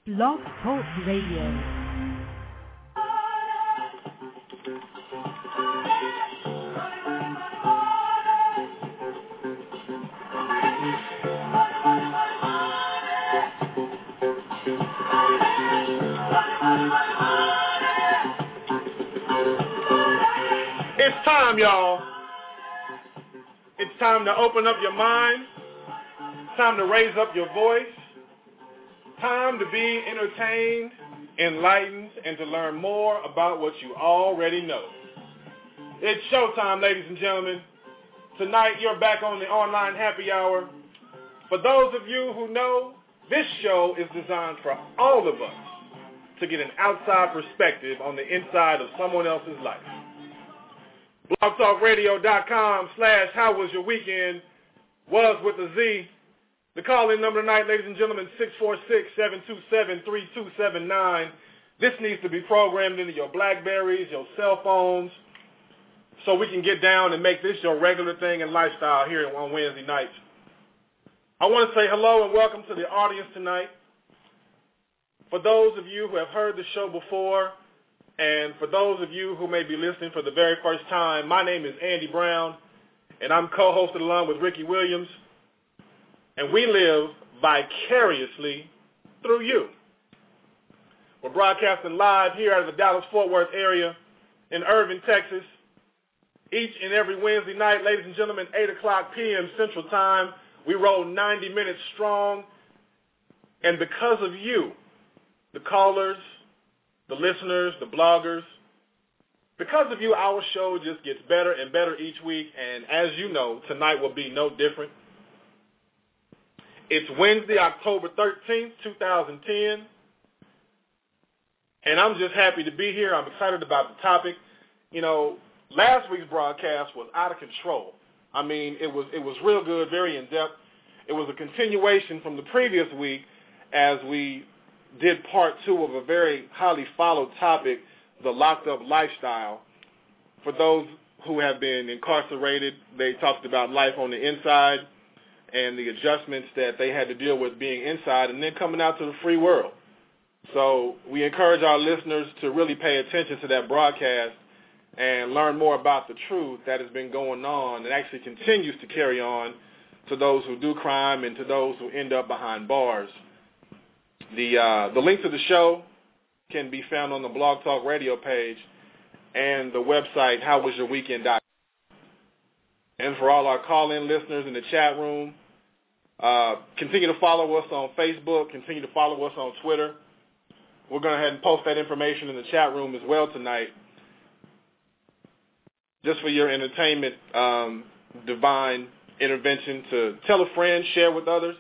Blog Talk Radio. It's time, y'all. It's time to open up your mind. It's time to raise up your voice. Time to be entertained, enlightened, and to learn more about what you already know. It's showtime, ladies and gentlemen. Tonight, you're back on the online happy hour. For those of you who know, this show is designed for all of us to get an outside perspective on the inside of someone else's life. blogtalkradio.com/howwasyourweekend was with a Z. The call-in number tonight, ladies and gentlemen, 646-727-3279. This needs to be programmed into your BlackBerries, your cell phones, so we can get down and make this your regular thing and lifestyle here on Wednesday nights. I want to say hello and welcome to the audience tonight. For those of you who have heard the show before, and for those of you who may be listening for the very first time, my name is Andy Brown, and I'm co-hosted along with Ricky Williams. And we live vicariously through you. We're broadcasting live here out of the Dallas-Fort Worth area in Irving, Texas, each and every Wednesday night, ladies and gentlemen, 8 o'clock p.m. Central Time. We roll 90 minutes strong. And because of you, the callers, the listeners, the bloggers, because of you, our show just gets better and better each week. And as you know, tonight will be no different. It's Wednesday, October 13th, 2010, and I'm just happy to be here. I'm excited about the topic. You know, last week's broadcast was out of control. I mean, it was real good, very in-depth. It was a continuation from the previous week as we did part two of a very highly followed topic, the locked-up lifestyle. For those who have been incarcerated, they talked about life on the inside and the adjustments that they had to deal with being inside and then coming out to the free world. So we encourage our listeners to really pay attention to that broadcast and learn more about the truth that has been going on and actually continues to carry on to those who do crime and to those who end up behind bars. The link to the show can be found on the Blog Talk Radio page and the website howwasyourweekend.com. And for all our call-in listeners in the chat room, continue to follow us on Facebook, continue to follow us on Twitter. We're going to go ahead and post that information in the chat room as well tonight, just for your entertainment, divine intervention to tell a friend, share with others,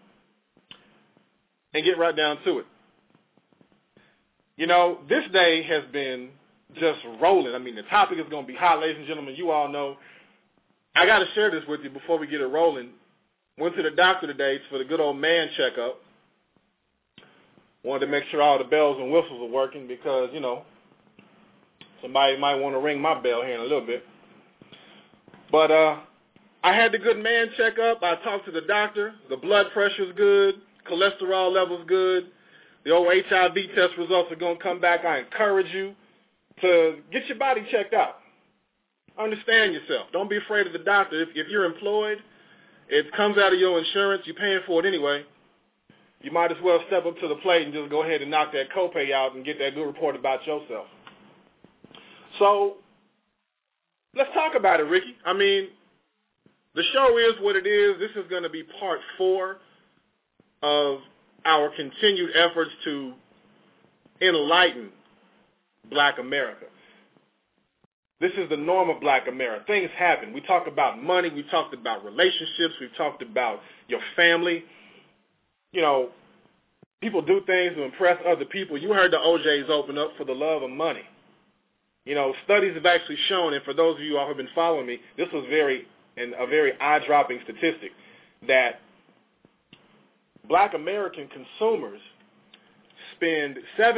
and get right down to it. You know, this day has been just rolling. I mean, the topic is going to be hot, ladies and gentlemen. You all know. I got to share this with you before we get it rolling. Went to the doctor today for the good old man checkup. Wanted to make sure all the bells and whistles are working because, you know, somebody might want to ring my bell here in a little bit. But I had the good man checkup. I talked to the doctor. The blood pressure's good. Cholesterol level's good. The old HIV test results are going to come back. I encourage you to get your body checked out. Understand yourself. Don't be afraid of the doctor. If you're employed, it comes out of your insurance. You're paying for it anyway. You might as well step up to the plate and just go ahead and knock that copay out and get that good report about yourself. So let's talk about it, Ricky. I mean, the show is what it is. This is going to be part 4 of our continued efforts to enlighten Black America. This is the norm of Black America. Things happen. We talk about money. We talked about relationships. We've talked about your family. You know, people do things to impress other people. You heard the OJs open up for the love of money. You know, studies have actually shown, and for those of you all who have been following me, this was a very eye-dropping statistic, that Black American consumers spend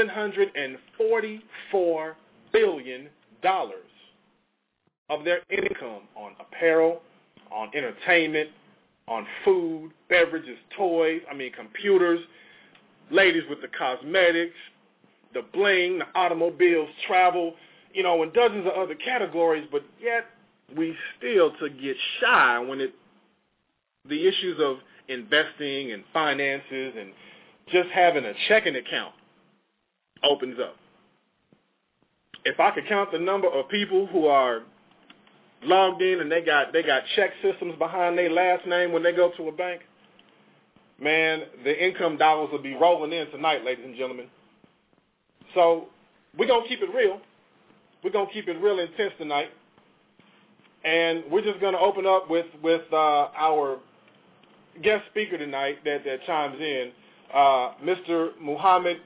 $744 billion of their income on apparel, on entertainment, on food, beverages, toys, computers, ladies with the cosmetics, the bling, the automobiles, travel, and dozens of other categories, but yet we still to get shy when the issues of investing and finances and just having a checking account opens up. If I could count the number of people who are logged in and they got check systems behind their last name when they go to a bank, man, the income dollars will be rolling in tonight, ladies and gentlemen. So we're going to keep it real. We're going to keep it real intense tonight. And we're just going to open up with our guest speaker tonight that chimes in, Mr. Muhammad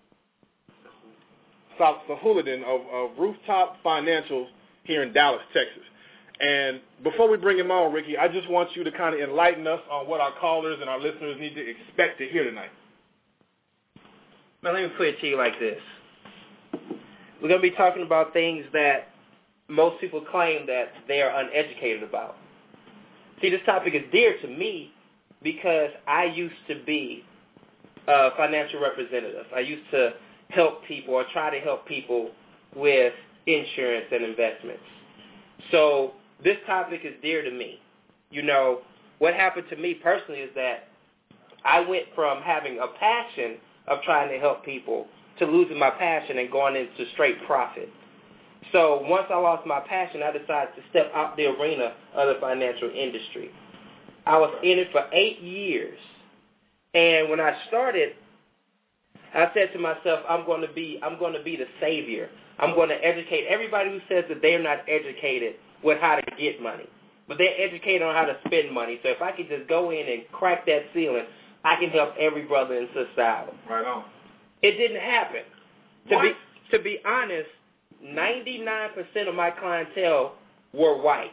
Sahuladin of Rooftop Financials here in Dallas, Texas. And before we bring him on, Ricky, I just want you to kind of enlighten us on what our callers and our listeners need to expect to hear tonight. Now, let me put it to you like this. We're going to be talking about things that most people claim that they are uneducated about. See, this topic is dear to me because I used to be a financial representative. I used to help people or try to help people with insurance and investments. So this topic is dear to me. What happened to me personally is that I went from having a passion of trying to help people to losing my passion and going into straight profit. So once I lost my passion, I decided to step out the arena of the financial industry. I was in it for 8 years. And when I started, I said to myself, I'm going to be the savior. I'm going to educate everybody who says that they're not educated with how to get money. But they're educated on how to spend money. So if I could just go in and crack that ceiling, I can help every brother and sister out. Right on. It didn't happen. To be honest, 99% of my clientele were white.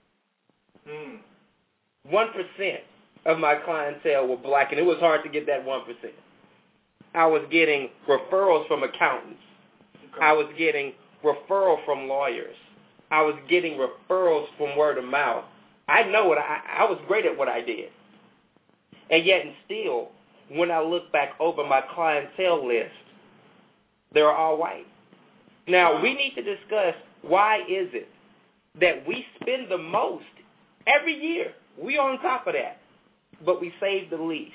1% of my clientele were black, and it was hard to get that 1%. I was getting referrals from accountants. Okay. I was getting referrals from lawyers. I was getting referrals from word of mouth. I know I was great at what I did. And yet and still, when I look back over my clientele list, they're all white. Now, we need to discuss why is it that we spend the most every year. We on top of that, but we save the least.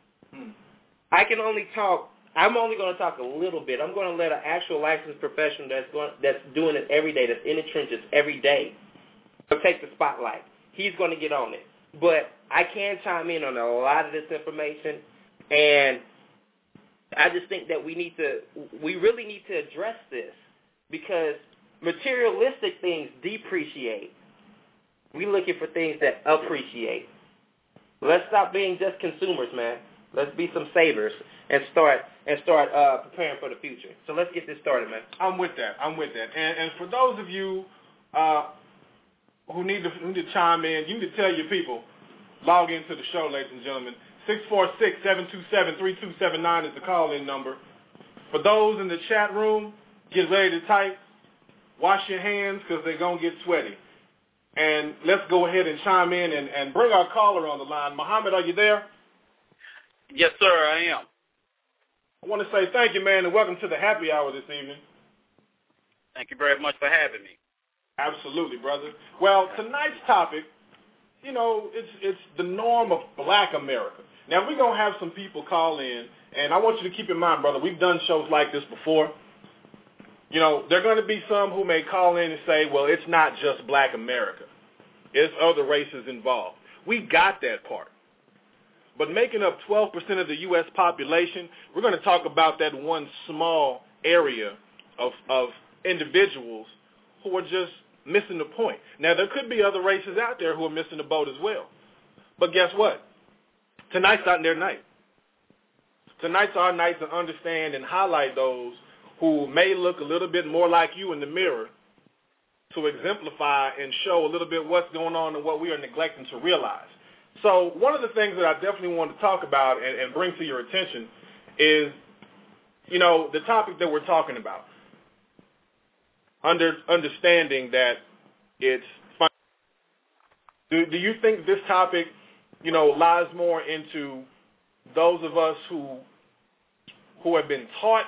I'm only going to talk a little bit. I'm going to let an actual licensed professional that's doing it every day, that's in the trenches every day, take the spotlight. He's going to get on it. But I can chime in on a lot of this information, and I just think that we really need to address this because materialistic things depreciate. We're looking for things that appreciate. Let's stop being just consumers, man. Let's be some savers and start preparing for the future. So let's get this started, man. I'm with that. And for those of you who need to chime in, you need to tell your people, log into the show, ladies and gentlemen. 646-727-3279 is the call-in number. For those in the chat room, get ready to type. Wash your hands because they're going to get sweaty. And let's go ahead and chime in and bring our caller on the line. Muhammad, are you there? Yes, sir, I am. I want to say thank you, man, and welcome to the happy hour this evening. Thank you very much for having me. Absolutely, brother. Well, tonight's topic, it's the norm of black America. Now, we're going to have some people call in, and I want you to keep in mind, brother, we've done shows like this before. There are going to be some who may call in and say, well, it's not just black America. It's other races involved. We got that part. But making up 12% of the U.S. population, we're going to talk about that one small area of individuals who are just missing the point. Now, there could be other races out there who are missing the boat as well. But guess what? Tonight's not their night. Tonight's our night to understand and highlight those who may look a little bit more like you in the mirror to exemplify and show a little bit what's going on and what we are neglecting to realize. So one of the things that I definitely want to talk about and bring to your attention is, the topic that we're talking about. Understanding that it's fun. Do you think this topic, lies more into those of us who who have been taught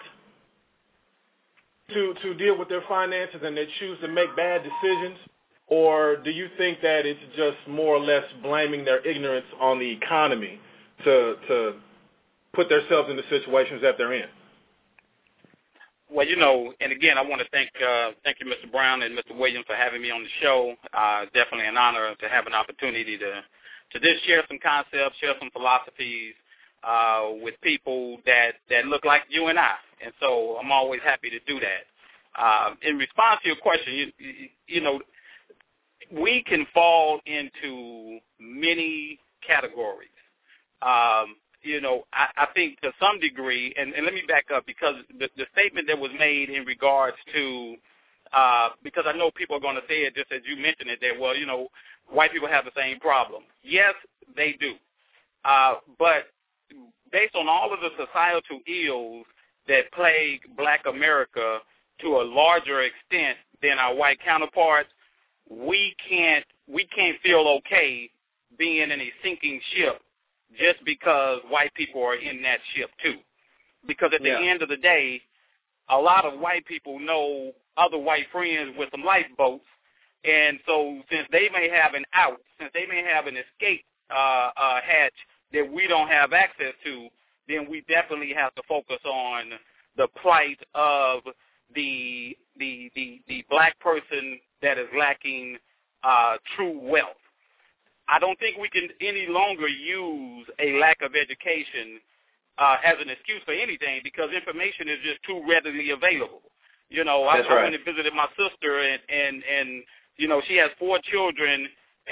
to deal with their finances and they choose to make bad decisions? Or do you think that it's just more or less blaming their ignorance on the economy to put themselves in the situations that they're in? Well, and again, I want to thank you, Mr. Brown and Mr. Williams, for having me on the show. Definitely an honor to have an opportunity to just share some concepts, share some philosophies with people that look like you and I. And so I'm always happy to do that. In response to your question, we can fall into many categories. I think to some degree, and let me back up, because the statement that was made in regards to, because I know people are going to say it just as you mentioned it, that, well, white people have the same problem. Yes, they do. But based on all of the societal ills that plague black America to a larger extent than our white counterparts, we can't feel okay being in a sinking ship just because white people are in that ship too. Because at the end of the day, a lot of white people know other white friends with some lifeboats, and so since they may have an out, since they may have an escape hatch that we don't have access to, then we definitely have to focus on the plight of the black person that is lacking true wealth. I don't think we can any longer use a lack of education as an excuse for anything, because information is just too readily available. I went and visited my sister, and she has 4 children.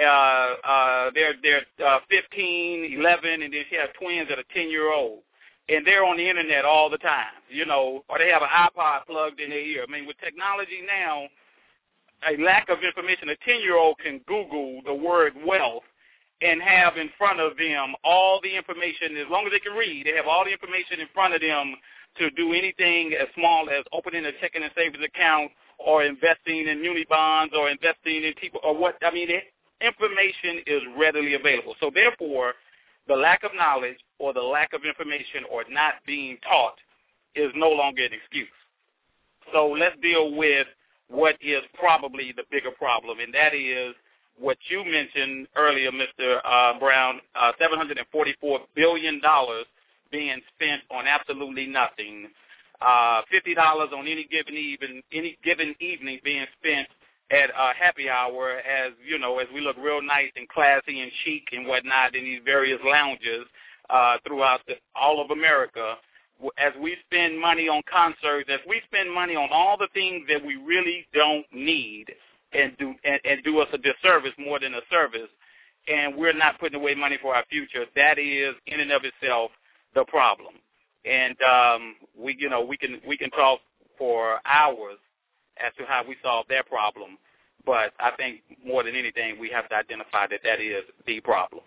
They're 15, 11, and then she has twins that are 10-year-old. And they're on the internet all the time, or they have an iPod plugged in their ear. I mean, with technology now, a lack of information, a 10-year-old can Google the word wealth and have in front of them all the information. As long as they can read, they have all the information in front of them to do anything as small as opening a checking and savings account or investing in muni bonds or investing in people or what. I mean, information is readily available. So therefore, the lack of knowledge or the lack of information or not being taught is no longer an excuse. So let's deal with what is probably the bigger problem, and that is what you mentioned earlier, Mr. Brown, $744 billion being spent on absolutely nothing, $50 on any given evening being spent at happy hour, as we look real nice and classy and chic and whatnot in these various lounges throughout all of America. As we spend money on concerts, as we spend money on all the things that we really don't need and do us a disservice more than a service, and we're not putting away money for our future, that is in and of itself the problem. And we can talk for hours as to how we solve that problem, but I think more than anything we have to identify that is the problem.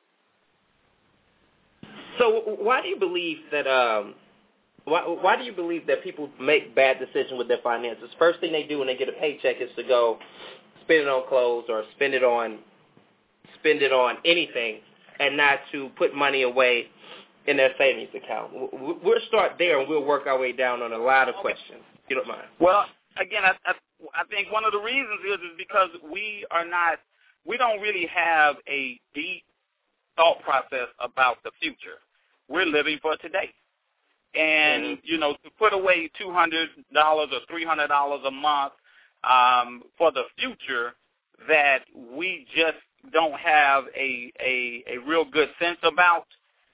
So why do you believe that why do you believe that people make bad decisions with their finances? First thing they do when they get a paycheck is to go spend it on clothes or spend it on anything, and not to put money away in their savings account. We'll start there and we'll work our way down on a lot of questions, if you don't mind. Well, again, I think one of the reasons is because we don't really have a deep thought process about the future. We're living for today. And, to put away $200 or $300 a month for the future that we just don't have a real good sense about,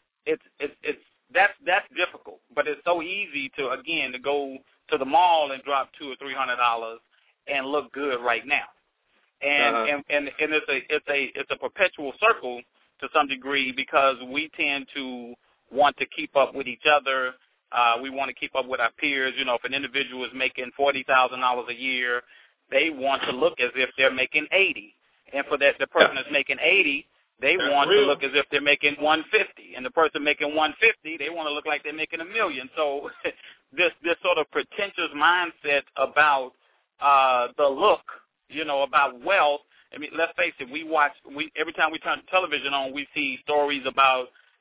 that's difficult. But it's so easy to go to the mall and drop $200 or $300 and look good right now. And it's a perpetual circle to some degree, because we tend to want to keep up with each other. We want to keep up with our peers. If an individual is making $40,000 a year, they want to look as if they're making $80. And for the person that's making $80, they want to look as if they're making $150. And the person making $150, they want to look like they're making $1 million. So this sort of pretentious mindset about the look, about wealth. I mean, let's face it. Every time we turn the television on, we see stories about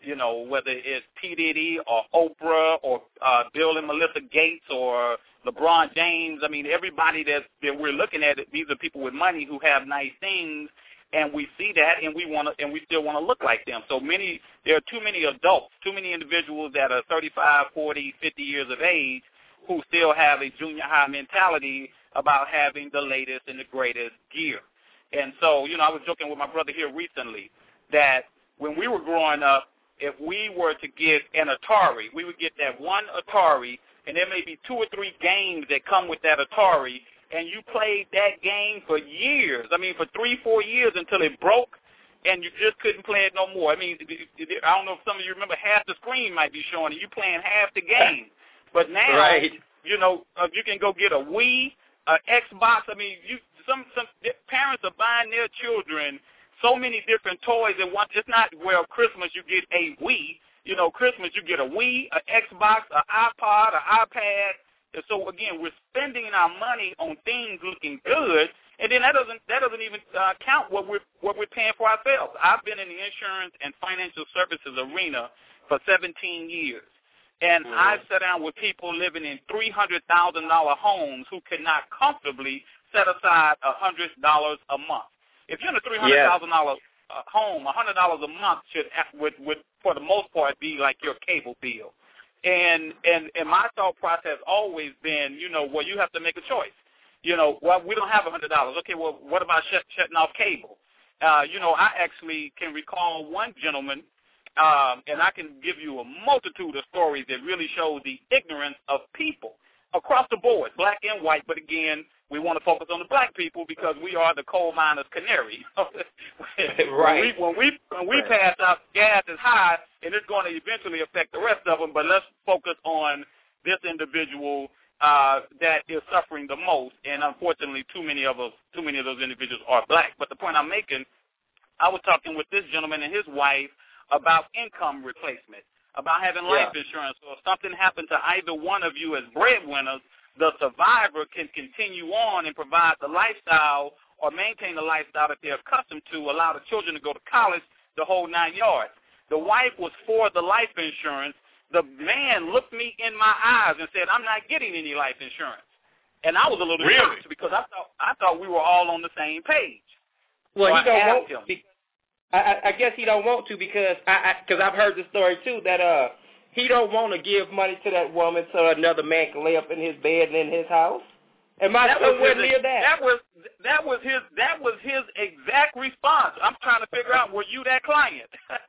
you know, whether it's P. Diddy or Oprah or Bill and Melinda Gates or LeBron James. I mean, everybody that we're looking at, these are people with money who have nice things, and we see that, and we still want to look like them. So there are too many adults, too many individuals that are 35, 40, 50 years of age who still have a junior high mentality about having the latest and the greatest gear. And so, you know, I was joking with my brother here recently that when we were growing up, if we were to get an Atari, we would get that one Atari, and there may be 2 or 3 games that come with that Atari, and you played that game for years. I mean, for 3-4 years until it broke, and you just couldn't play it no more. I mean, I don't know if some of you remember, half the screen might be showing, and you playing half the game. But now, right. you know, you can go get a Wii, an Xbox. I mean, some parents are buying their children so many different toys at once. It's not, well, Christmas you get a Wii. You know, Christmas you get a Wii, an Xbox, an iPod, an iPad. And so, again, we're spending our money on things looking good, and then that doesn't even count what we're paying for ourselves. I've been in the insurance and financial services arena for 17 years. And I've sat down with people living in $300,000 homes who cannot comfortably set aside $100 a month. If you're in a $300,000 home, $100 a month would for the most part be like your cable bill. And my thought process always been, you know, well, you have to make a choice. You know, well, we don't have $100. Okay, well, what about shutting off cable? You know, I actually can recall one gentleman. And I can give you a multitude of stories that really show the ignorance of people across the board, black and white. But again, we want to focus on the black people because we are the coal miner's canary. Right. When we pass out, gas is high, and it's going to eventually affect the rest of them. But let's focus on this individual that is suffering the most. And unfortunately, too many of those individuals are black. But the point I'm making, I was talking with this gentleman and his wife about income replacement, about having life insurance. So if something happened to either one of you as breadwinners, the survivor can continue on and provide the lifestyle or maintain the lifestyle that they're accustomed to, allow the children to go to college, the whole 9 yards. The wife was for the life insurance. The man looked me in my eyes and said, I'm not getting any life insurance. And I was a little shocked because I thought we were all on the same page. Well, so he don't want to. I guess he don't want to because I've heard the story too that he don't want to give money to that woman so another man can lay up in his bed and in his house. And my somewhere near that. That was his exact response. I'm trying to figure out, were you that client?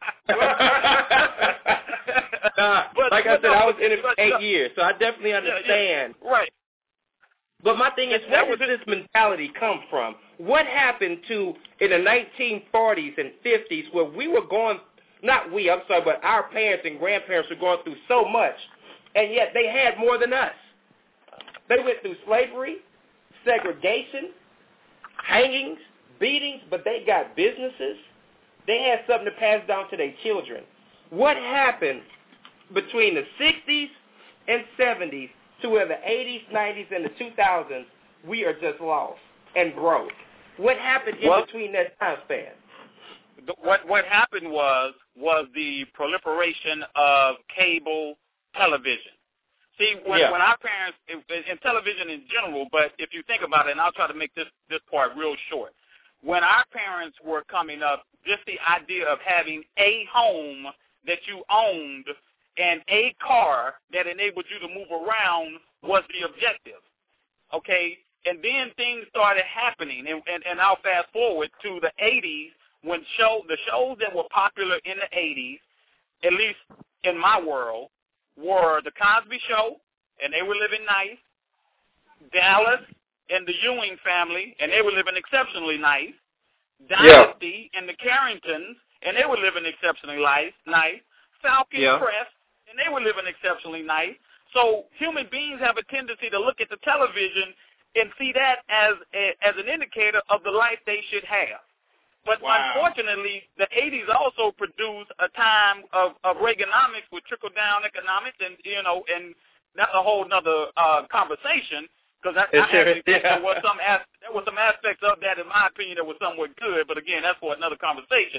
Like I said, I was in it for 8 years, so I definitely understand. Yeah, right. But my thing is, where does this mentality come from? What happened to in the 1940s and 50s where we were going, but our parents and grandparents were going through so much, and yet they had more than us. They went through slavery, segregation, hangings, beatings, but they got businesses. They had something to pass down to their children. What happened between the 60s and 70s to where the 80s, 90s, and the 2000s, we are just lost and broke? What happened in between that time span? What happened was the proliferation of cable television. See, when our parents, and television in general, but if you think about it, and I'll try to make this part real short, when our parents were coming up, just the idea of having a home that you owned and a car that enabled you to move around was the objective, okay? And then things started happening, and I'll fast forward to the 80s when the shows that were popular in the 80s, at least in my world, were The Cosby Show, and they were living nice, Dallas and the Ewing family, and they were living exceptionally nice, Dynasty and the Carringtons, and they were living exceptionally nice, Falcon Crest, and they were living exceptionally nice. So human beings have a tendency to look at the television and see that as an indicator of the life they should have. But unfortunately, the 80s also produced a time of Reaganomics with trickle-down economics, and that's a whole other conversation. Because I actually think there was some aspects of that, in my opinion, that was somewhat good. But again, that's for another conversation.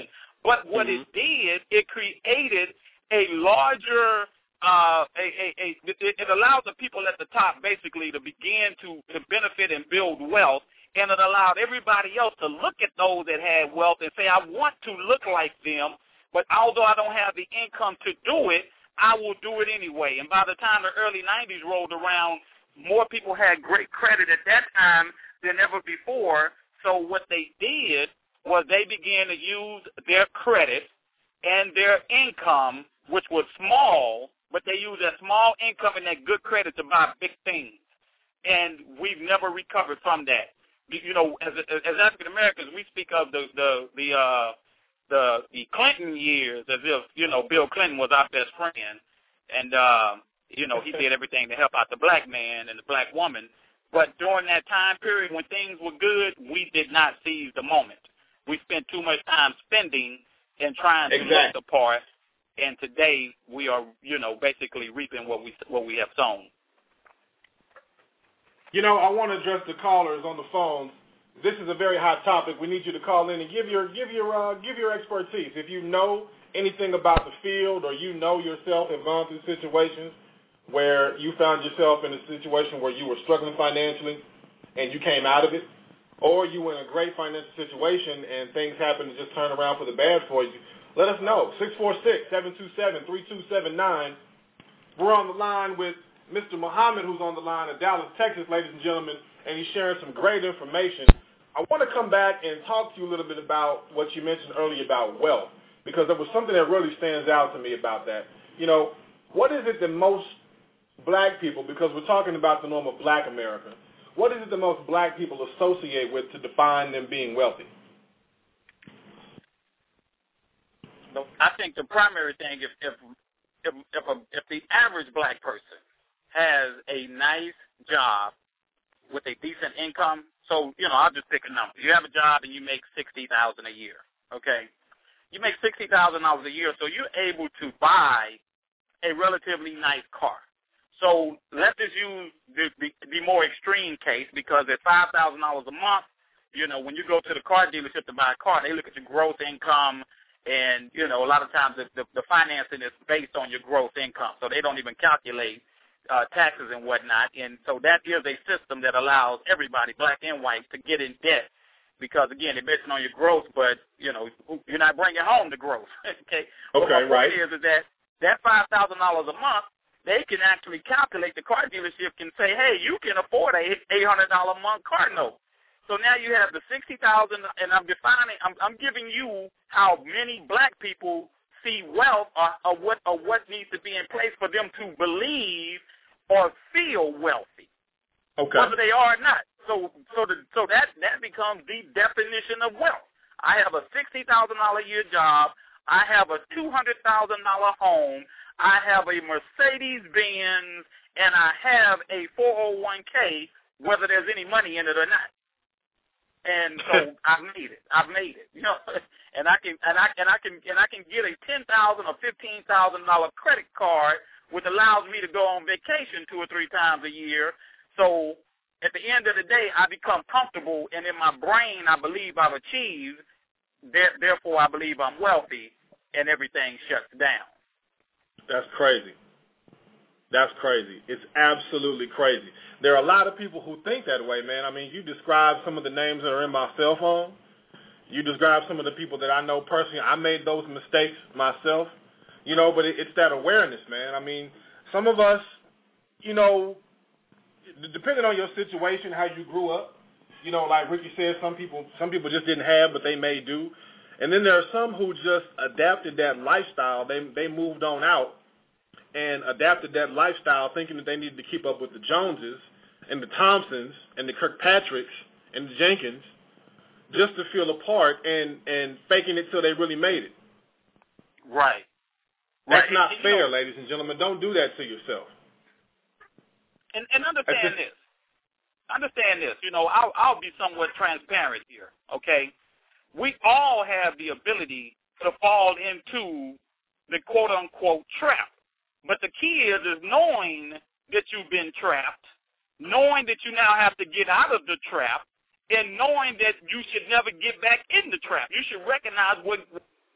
But what it did, it created a larger, it allowed the people at the top basically to begin to benefit and build wealth, and it allowed everybody else to look at those that had wealth and say, I want to look like them, but although I don't have the income to do it, I will do it anyway. And by the time the early 90s rolled around, more people had great credit at that time than ever before. So what they did was they began to use their credit and their income, which was small, but they used that small income and that good credit to buy big things. And we've never recovered from that. You know, as African Americans, we speak of the Clinton years as if, you know, Bill Clinton was our best friend, and you know, he did everything to help out the black man and the black woman. But during that time period when things were good, we did not seize the moment. We spent too much time spending and trying to look the part. And today we are, you know, basically reaping what we have sown. You know, I want to address the callers on the phone. This is a very hot topic. We need you to call in and give your expertise. If you know anything about the field, or you know yourself have gone through situations where you found yourself in a situation where you were struggling financially and you came out of it, or you were in a great financial situation and things happened to just turn around for the bad for you, let us know. 646-727-3279. We're on the line with Mr. Muhammad, who's on the line in Dallas, Texas, ladies and gentlemen, and he's sharing some great information. I want to come back and talk to you a little bit about what you mentioned earlier about wealth, because there was something that really stands out to me about that. You know, what is it that most black people, because we're talking about the norm of black America, what is it that most black people associate with to define them being wealthy? I think the primary thing, if the average black person has a nice job with a decent income, so, you know, I'll just pick a number. You have a job and you make $60,000 a year, okay? You make $60,000 a year, so you're able to buy a relatively nice car. So let's just use the more extreme case, because at $5,000 a month, you know, when you go to the car dealership to buy a car, they look at your gross income, and, you know, a lot of times the financing is based on your gross income, so they don't even calculate taxes and whatnot. And so that is a system that allows everybody, black and white, to get in debt, because, again, they're based on your growth, but, you know, you're not bringing home the growth. Okay, okay, my right. point is that $5,000 a month, they can actually calculate, the car dealership can say, hey, you can afford a $800 a month car note. So now you have the $60,000, and I'm giving you how many black people see wealth, or what needs to be in place for them to believe or feel wealthy, whether they are or not. So that becomes the definition of wealth. I have a $60,000 a year job. I have a $200,000 home. I have a Mercedes-Benz, and I have a 401k, whether there's any money in it or not. And so I've made it. You know, and I can get a $10,000 or $15,000 credit card, which allows me to go on vacation 2 or 3 times a year. So at the end of the day, I become comfortable, and in my brain, I believe I've achieved. Therefore, I believe I'm wealthy, and everything shuts down. That's crazy. That's crazy. It's absolutely crazy. There are a lot of people who think that way, man. I mean, you described some of the names that are in my cell phone. You described some of the people that I know personally. I made those mistakes myself, you know, but it's that awareness, man. I mean, some of us, you know, depending on your situation, how you grew up, you know, like Ricky said, some people just didn't have, but they may do. And then there are some who just adapted that lifestyle. They moved on out and adapted that lifestyle thinking that they needed to keep up with the Joneses and the Thompsons and the Kirkpatricks and the Jenkins just to feel a part and faking it till they really made it. Right. That's not fair, ladies and gentlemen. Don't do that to yourself. And understand this. Understand this. You know, I'll be somewhat transparent here, okay? We all have the ability to fall into the quote-unquote trap. But the key is knowing that you've been trapped, knowing that you now have to get out of the trap, and knowing that you should never get back in the trap. You should recognize what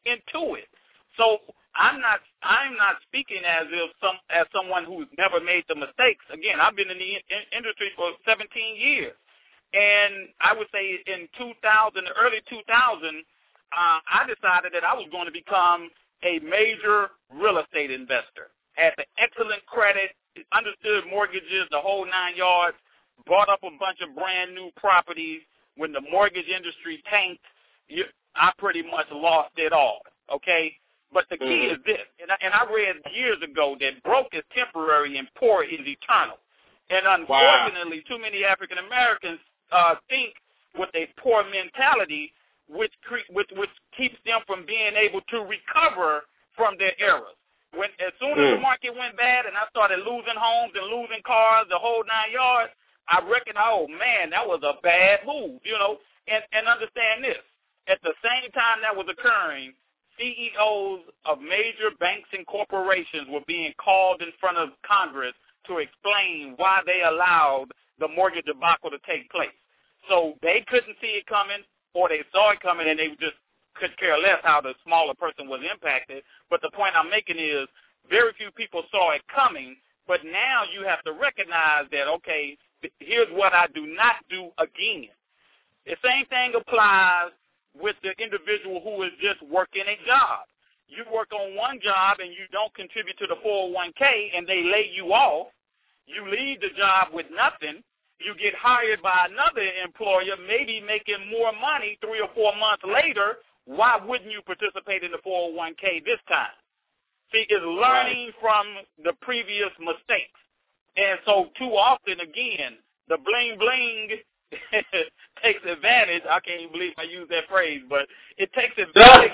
into it. So I'm not speaking as someone who's never made the mistakes. Again, I've been in the industry for 17 years, and I would say in early 2000, I decided that I was going to become a major real estate investor. Had the excellent credit, understood mortgages, the whole 9 yards, bought up a bunch of brand new properties. When the mortgage industry tanked, I pretty much lost it all, okay? But the key is this, and I read years ago that broke is temporary and poor is eternal. And unfortunately, too many African Americans think with a poor mentality, which keeps them from being able to recover from their errors. As soon as the market went bad and I started losing homes and losing cars, the whole 9 yards, I reckoned, oh man, that was a bad move, And understand this: at the same time that was occurring, CEOs of major banks and corporations were being called in front of Congress to explain why they allowed the mortgage debacle to take place. So they couldn't see it coming, or they saw it coming and they just could care less how the smaller person was impacted. But the point I'm making is very few people saw it coming, but now you have to recognize that, okay, here's what I do not do again. The same thing applies with the individual who is just working a job. You work on one job and you don't contribute to the 401k and they lay you off. You leave the job with nothing. You get hired by another employer, maybe making more money 3 or 4 months later. Why wouldn't you participate in the 401k this time? See, it's learning from the previous mistakes. And so too often, again, the bling-bling takes advantage. I can't even believe I used that phrase, but it takes advantage.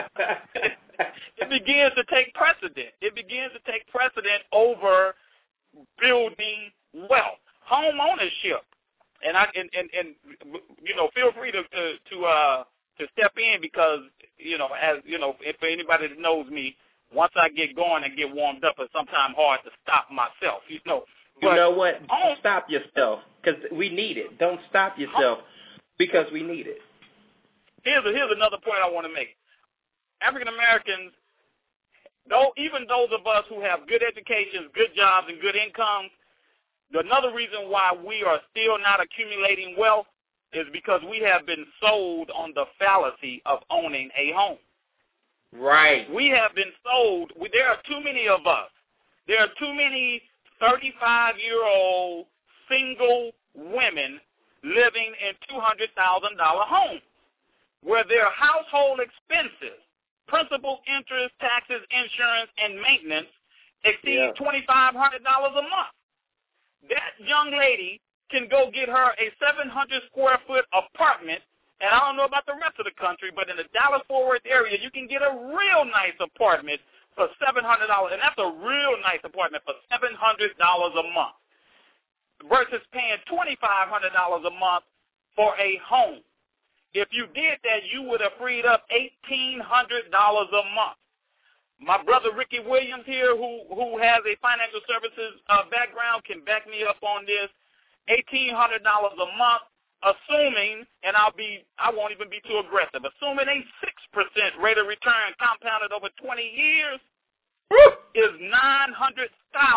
It begins to take precedent. It begins to take precedent over building wealth, home ownership. And feel free to step in because if for anybody that knows me, once I get going and get warmed up, it's sometimes hard to stop myself. But, you know what? Don't stop yourself because we need it. Don't stop yourself because we need it. Here's another point I want to make. African Americans, even those of us who have good educations, good jobs, and good incomes, another reason why we are still not accumulating wealth is because we have been sold on the fallacy of owning a home. Right. We have been sold. There are too many of us. There are too many 35-year-old single women living in $200,000 homes where their household expenses, principal, interest, taxes, insurance, and maintenance exceed $2,500 a month. That young lady can go get her a 700-square-foot apartment, and I don't know about the rest of the country, but in the Dallas-Fort Worth area, you can get a real nice apartment for $700, and that's a real nice apartment for $700 a month versus paying $2,500 a month for a home. If you did that, you would have freed up $1,800 a month. My brother Ricky Williams here, who has a financial services background, can back me up on this. $1,800 a month, assuming, and I won't even be too aggressive, assuming a 6% rate of return compounded over 20 years is $900,000.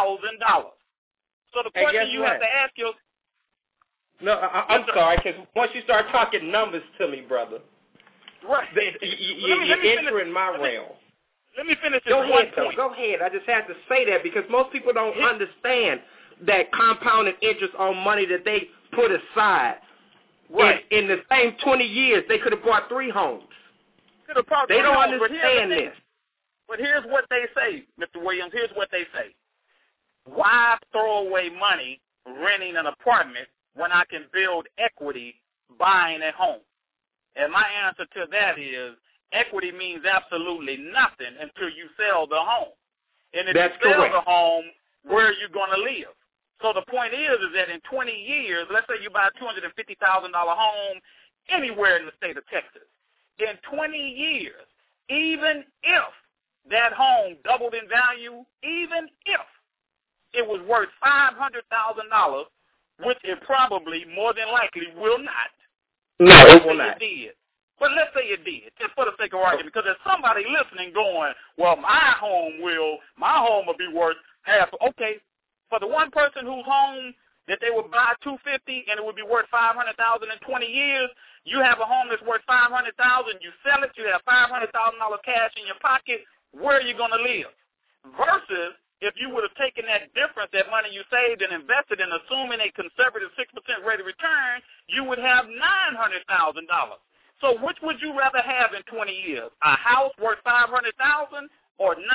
So the question you have to ask yourself. No, I'm sorry, because once you start talking numbers to me, brother, right, you're entering my realm. Let me finish this one point. Go ahead. I just had to say that because most people don't understand that compounded interest on money that they put aside. Right. In the same 20 years, they could have bought 3 homes. They don't understand this. But here's what they say, Mr. Williams. Here's what they say. Why throw away money renting an apartment when I can build equity buying a home? And my answer to that is equity means absolutely nothing until you sell the home. And if you sell the home, where are you going to live? So the point is that in 20 years, let's say you buy a $250,000 home anywhere in the state of Texas. In 20 years, even if that home doubled in value, even if it was worth $500,000, which it probably more than likely will not. No, it will not. But let's say you did, just for the sake of argument, because there's somebody listening going, well, my home will be worth half. Okay, for the one person whose home that they would buy $250 and it would be worth $500,000 in 20 years, you have a home that's worth $500,000, you sell it, you have $500,000 cash in your pocket, where are you going to live? Versus if you would have taken that difference, that money you saved and invested in, assuming a conservative 6% rate of return, you would have $900,000. So which would you rather have in 20 years, a house worth $500,000 or $900,000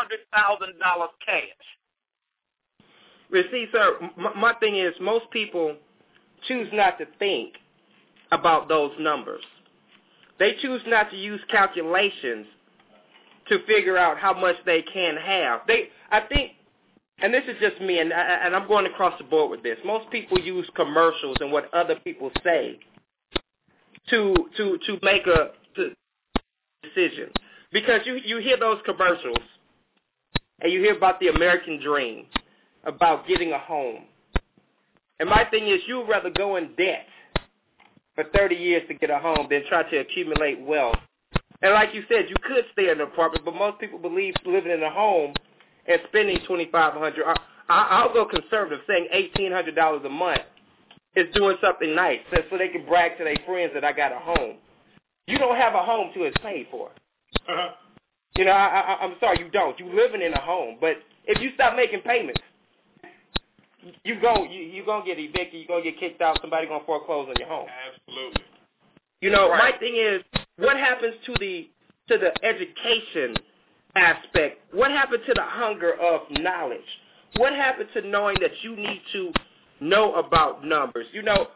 cash? Well, see, sir, my thing is most people choose not to think about those numbers. They choose not to use calculations to figure out how much they can have. I think, and this is just me, and I'm going across the board with this, most people use commercials and what other people say to make a decision. Because you hear those commercials, and you hear about the American dream, about getting a home. And my thing is, you'd rather go in debt for 30 years to get a home than try to accumulate wealth. And like you said, you could stay in an apartment, but most people believe living in a home and spending $2,500. I'll go conservative, saying $1,800 a month is doing something nice, so they can brag to their friends that I got a home. You don't have a home till it's paid for. Uh-huh. You know, I'm sorry, you don't. You living in a home, but if you stop making payments, you're going to get evicted, you're going to get kicked out, somebody's going to foreclose on your home. Absolutely. You know, Right. My thing is, what happens to the education aspect? What happened to the hunger of knowledge? What happened to knowing that you need to know about numbers? You know,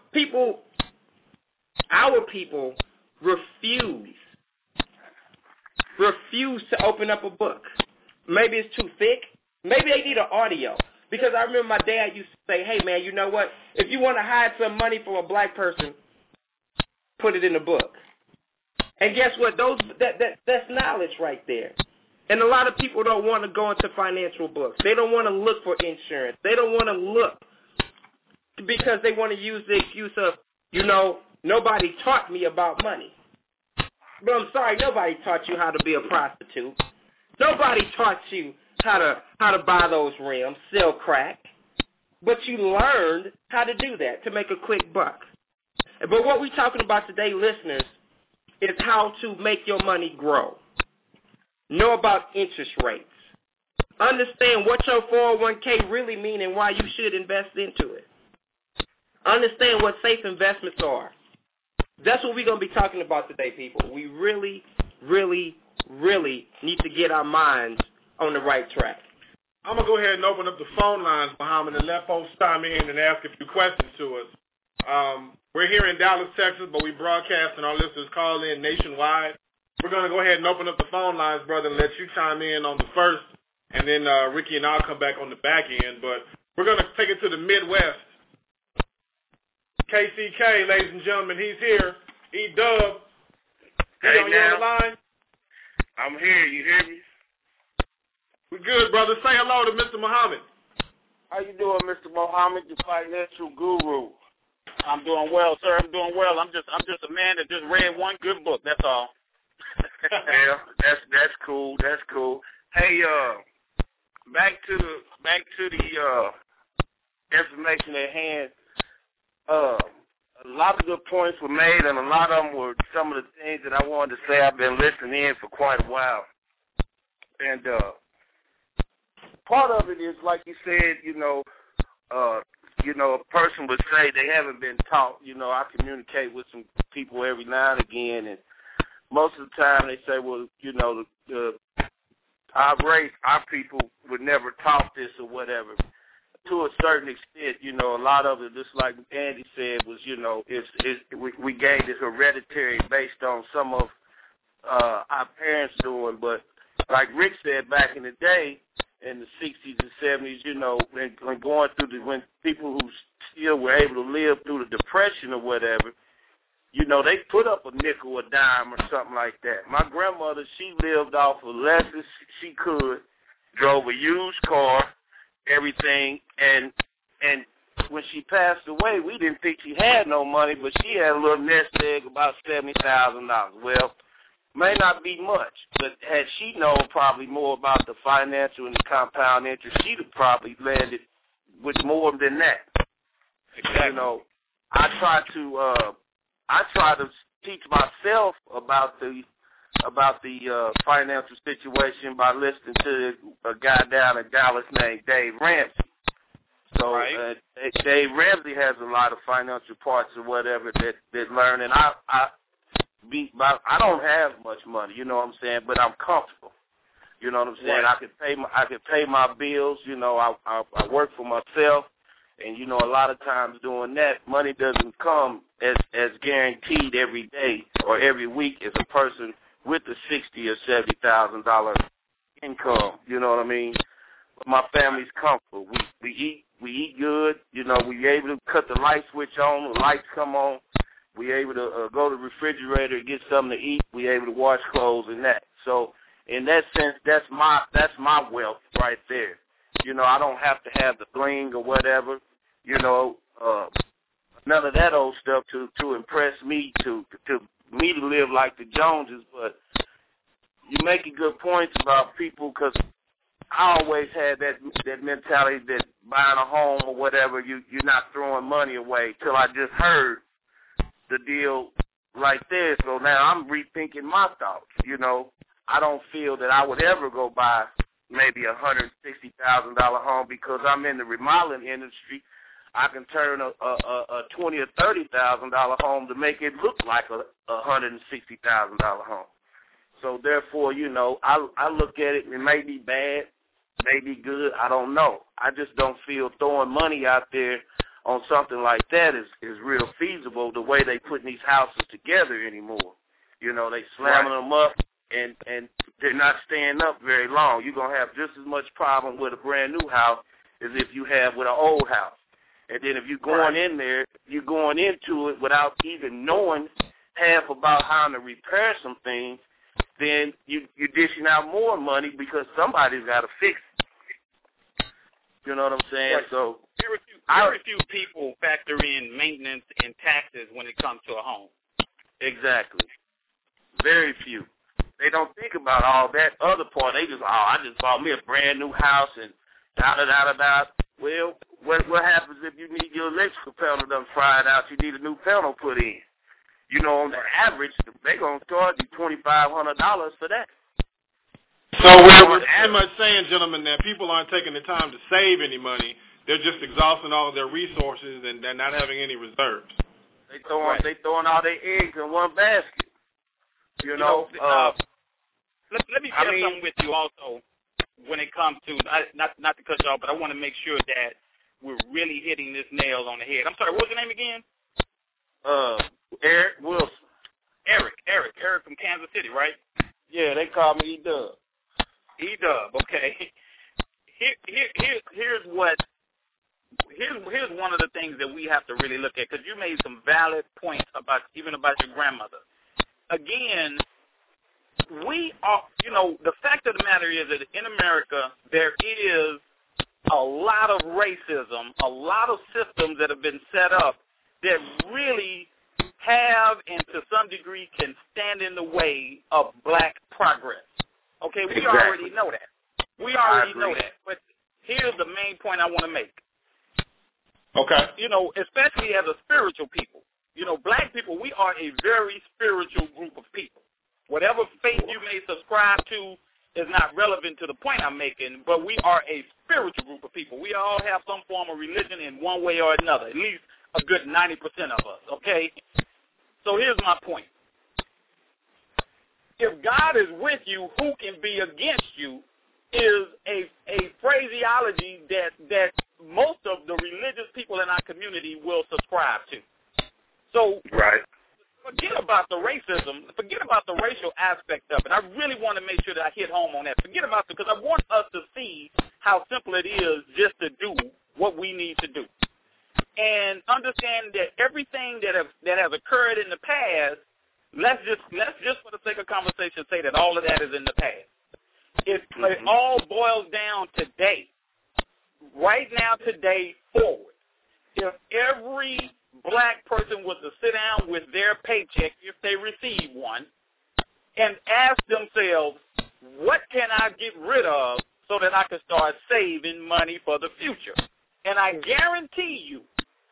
our people refuse to open up a book. Maybe it's too thick. Maybe they need an audio. Because I remember my dad used to say, hey, man, you know what? If you want to hide some money from a black person, put it in a book. And guess what? That's knowledge right there. And a lot of people don't want to go into financial books. They don't want to look for insurance. They don't want to look because they want to use the excuse of, you know, nobody taught me about money. But I'm sorry, nobody taught you how to be a prostitute. Nobody taught you how to buy those rims, sell crack. But you learned how to do that, to make a quick buck. But what we're talking about today, listeners, is how to make your money grow. Know about interest rates. Understand what your 401k really mean and why you should invest into it. Understand what safe investments are. That's what we're going to be talking about today, people. We really, really, really need to get our minds on the right track. I'm going to go ahead and open up the phone lines, Muhammad, and let folks chime in and ask a few questions to us. We're here in Dallas, Texas, but we broadcast and our listeners call in nationwide. We're going to go ahead and open up the phone lines, brother, and let you chime in on the first, and then Ricky and I'll come back on the back end. But we're going to take it to the Midwest. KCK, ladies and gentlemen, he's here. E-Dub. Hey, on your line? I'm here. You hear me? We're good, brother. Say hello to Mr. Muhammad. How you doing, Mr. Muhammad, the financial guru? I'm doing well, sir. I'm doing well. I'm just a man that just read one good book. That's all. Yeah, that's cool. That's cool. Hey, back to the information at hand. A lot of good points were made, and a lot of them were some of the things that I wanted to say. I've been listening in for quite a while, and part of it is, like you said, a person would say they haven't been taught. I communicate with some people every now and again, and most of the time they say, well, our race, our people were never taught this or whatever. To a certain extent, a lot of it, just like Andy said, was, we gained this hereditary based on some of our parents doing. But like Rick said back in the day, in the 60s and 70s, when going through when people who still were able to live through the Depression or whatever, they put up a nickel, a dime, or something like that. My grandmother, she lived off of less as she could, drove a used car, everything, and when she passed away, we didn't think she had no money, but she had a little nest egg about $70,000. Well, may not be much, but had she known probably more about the financial and the compound interest, she'd have probably landed with more than that. Exactly. You know, I try to teach myself about the financial situation by listening to a guy down in Dallas named Dave Ramsey. So right. Dave Ramsey has a lot of financial parts or whatever that learn, and I don't have much money, you know what I'm saying, but I'm comfortable. You know what I'm saying? Right. I could pay my bills. You know, I work for myself, and you know, a lot of times doing that, money doesn't come as guaranteed every day or every week as a person with a $60,000 or $70,000 income. You know what I mean? My family's comfortable. We eat good. You know, we able to cut the light switch on. The lights come on. We able to go to the refrigerator and get something to eat. We able to wash clothes and that. So in that sense, that's my wealth right there. You know, I don't have to have the bling or whatever. You know, none of that old stuff to impress me to live like the Joneses. But you're making good points about people, because I always had that mentality that buying a home or whatever, you're not throwing money away, till I just heard the deal like this. So now I'm rethinking my thoughts. You know, I don't feel that I would ever go buy maybe a $160,000 home, because I'm in the remodeling industry. I can turn a $20,000 or $30,000 home to make it look like a $160,000 home. So therefore, you know, I look at it. It may be bad, may be good. I don't know. I just don't feel throwing money out there on something like that is real feasible, the way they putting these houses together anymore. You know, they slamming them up, and they're not staying up very long. You're going to have just as much problem with a brand new house as if you have with an old house. And then if you're going in there, you're going into it without even knowing half about how to repair some things, then you're dishing out more money, because somebody's got to fix it. You know what I'm saying? Right. So very few people factor in maintenance and taxes when it comes to a home. Exactly. Very few. They don't think about all that other part. They just, I just bought me a brand new house and da-da-da-da-da. Well, what happens if you need your electrical panel done fried out? You need a new panel put in. You know, on the average, they're going to charge you $2,500 for that. So we're pretty much saying, gentlemen, that people aren't taking the time to save any money. They're just exhausting all of their resources, and they're not having any reserves. They throwing all their eggs in one basket. You know, let me share something with you also when it comes to, not to cut you off, but I want to make sure that we're really hitting this nail on the head. I'm sorry, what was your name again? Eric Wilson. Eric from Kansas City, right? Yeah, they call me E-Dub. E-Dub, okay. Here's one of the things that we have to really look at, because you made some valid points about your grandmother. Again, we are, you know, the fact of the matter is that in America there is a lot of racism, a lot of systems that have been set up that really have and to some degree can stand in the way of black progress. Okay, we already know that. We already know that. But here's the main point I want to make. Okay. You know, especially as a spiritual people. You know, black people, we are a very spiritual group of people. Whatever faith you may subscribe to is not relevant to the point I'm making, but we are a spiritual group of people. We all have some form of religion in one way or another, at least a good 90% of us, okay? So here's my point. If God is with you, who can be against you is a phraseology that most of the religious people in our community will subscribe to. So forget about the racism, forget about the racial aspect of it. I really want to make sure that I hit home on that. Forget about it, because I want us to see how simple it is just to do what we need to do. And understand that everything that has occurred in the past, let's just for the sake of conversation say that all of that is in the past. It all boils down today. Right now, today, forward. if every black person was to sit down with their paycheck, if they receive one, and ask themselves, what can I get rid of so that I can start saving money for the future? And I guarantee you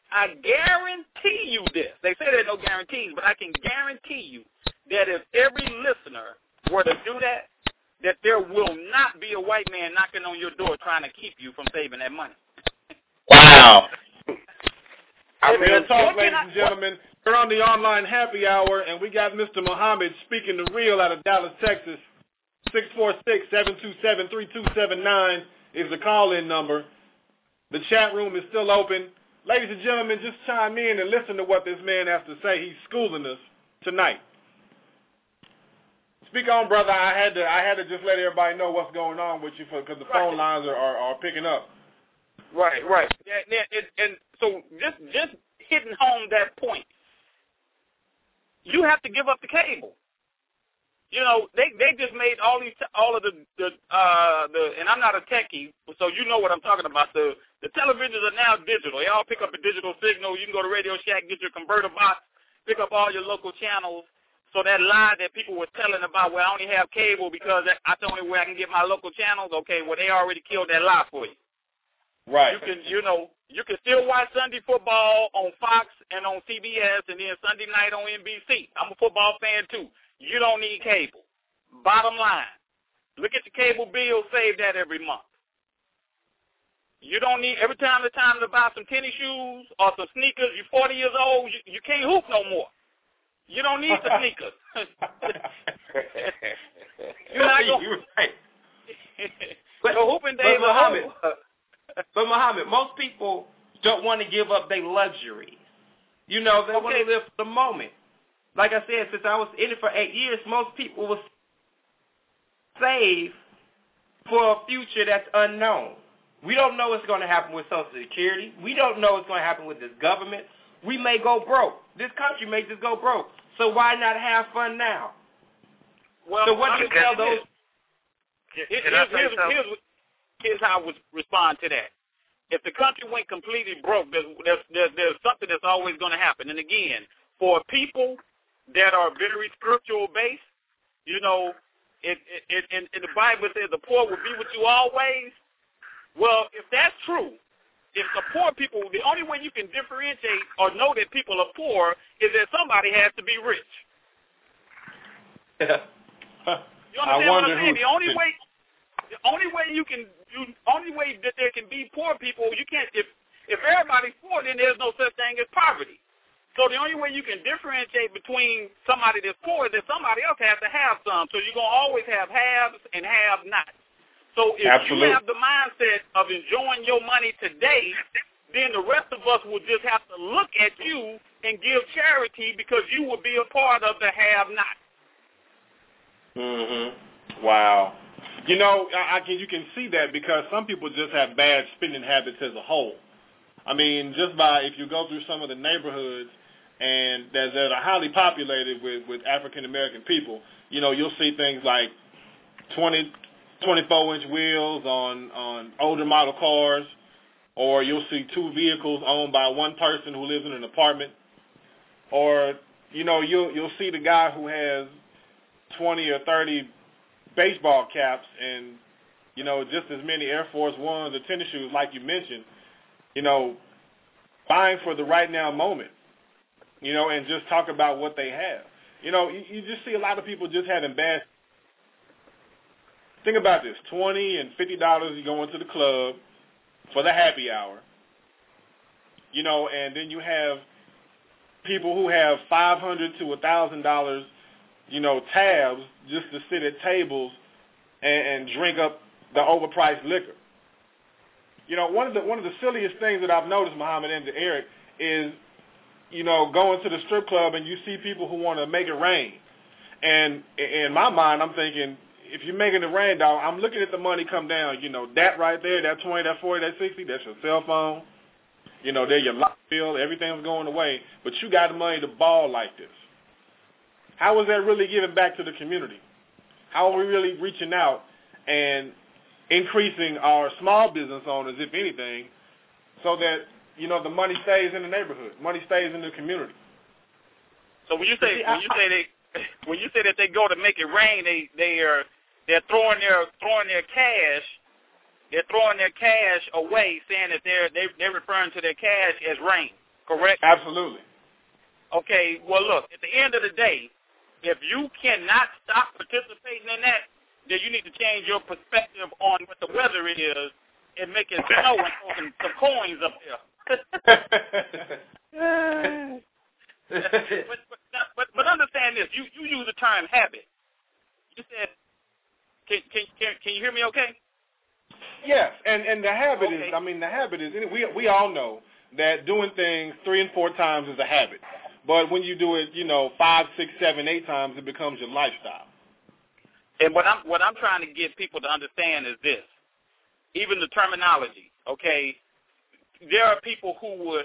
this. They say there are no guarantees, but I can guarantee you that if every listener were to do that, that there will not be a white man knocking on your door trying to keep you from saving that money. Wow. Real talk, ladies and gentlemen. We're on the online happy hour, and we got Mr. Muhammad speaking the real out of Dallas, Texas. 646-727-3279 is the call-in number. The chat room is still open. Ladies and gentlemen, just chime in and listen to what this man has to say. He's schooling us tonight. Speak on, brother. I had to just let everybody know what's going on with you because the phone lines are picking up. Right. And so just hitting home that point, you have to give up the cable. You know, they just made all of the and I'm not a techie, so you know what I'm talking about. The televisions are now digital. They all pick up a digital signal. You can go to Radio Shack, get your converter box, pick up all your local channels. So that lie that people were telling about, well, I only have cable because that's the only way I can get my local channels. Okay, well, they already killed that lie for you. Right. You can still watch Sunday football on Fox and on CBS, and then Sunday night on NBC. I'm a football fan too. You don't need cable. Bottom line, look at your cable bill, save that every month. You don't need, every time it's time to buy some tennis shoes or some sneakers, you're 40 years old, you can't hoop no more. You don't need the sneakers. You're right. But hooping days are over. But Muhammad, most people don't want to give up their luxuries. You know, they want to live for the moment. Like I said, since I was in it for 8 years, most people will save for a future that's unknown. We don't know what's going to happen with Social Security. We don't know what's going to happen with this government. We may go broke. This country may just go broke. So why not have fun now? Well, so what do you tell those? Here's how I would respond to that. If the country went completely broke, there's something that's always going to happen. And again, for people that are very spiritual based, you know, in the Bible says the poor will be with you always. Well, if that's true, if the poor people, the only way you can differentiate or know that people are poor is that somebody has to be rich. Yeah. You understand what I'm saying? The only way that there can be poor people, you can't. If everybody's poor, then there's no such thing as poverty. So the only way you can differentiate between somebody that's poor is that somebody else has to have some. So you're gonna always have haves and have-nots. So if you have the mindset of enjoying your money today, then the rest of us will just have to look at you and give charity because you will be a part of the have-not. Mm-hmm. Wow. You know, you can see that because some people just have bad spending habits as a whole. I mean, just by if you go through some of the neighborhoods and that are highly populated with African-American people, you know, you'll see things like 24-inch wheels on older model cars, or you'll see 2 vehicles owned by one person who lives in an apartment, or, you know, you'll see the guy who has 20 or 30 baseball caps and, you know, just as many Air Force Ones or tennis shoes like you mentioned, you know, buying for the right now moment, you know, and just talk about what they have. You know, you just see a lot of people just having bad. Think about this, $20 and $50 you go into the club for the happy hour, you know, and then you have people who have $500 to $1,000, you know, tabs just to sit at tables and drink up the overpriced liquor. You know, one of the silliest things that I've noticed, Muhammad and Eric, is, you know, going to the strip club and you see people who want to make it rain. And in my mind, I'm thinking, if you're making it rain, dog, I'm looking at the money come down. You know, that right there, that 20, that 40, that 60, that's your cell phone. You know, they're your light bill. Everything's going away. But you got the money to ball like this. How is that really giving back to the community? How are we really reaching out and increasing our small business owners, if anything, so that the money stays in the neighborhood. Money stays in the community. So when you say that they go to make it rain, they're throwing their cash. They're throwing their cash away, saying that they're referring to their cash as rain. Correct? Absolutely. Okay. Well, look. At the end of the day, if you cannot stop participating in that, then you need to change your perspective on what the weather is and make it snow and throw some coins up there. but understand this. You use the term habit. You said, can you hear me? Okay. Yes, and the habit is. I mean, the habit is. We all know that doing things 3 and 4 times is a habit. But when you do it, 5, 6, 7, 8 times, it becomes your lifestyle. And what I'm trying to get people to understand is this. Even the terminology, okay? There are people who would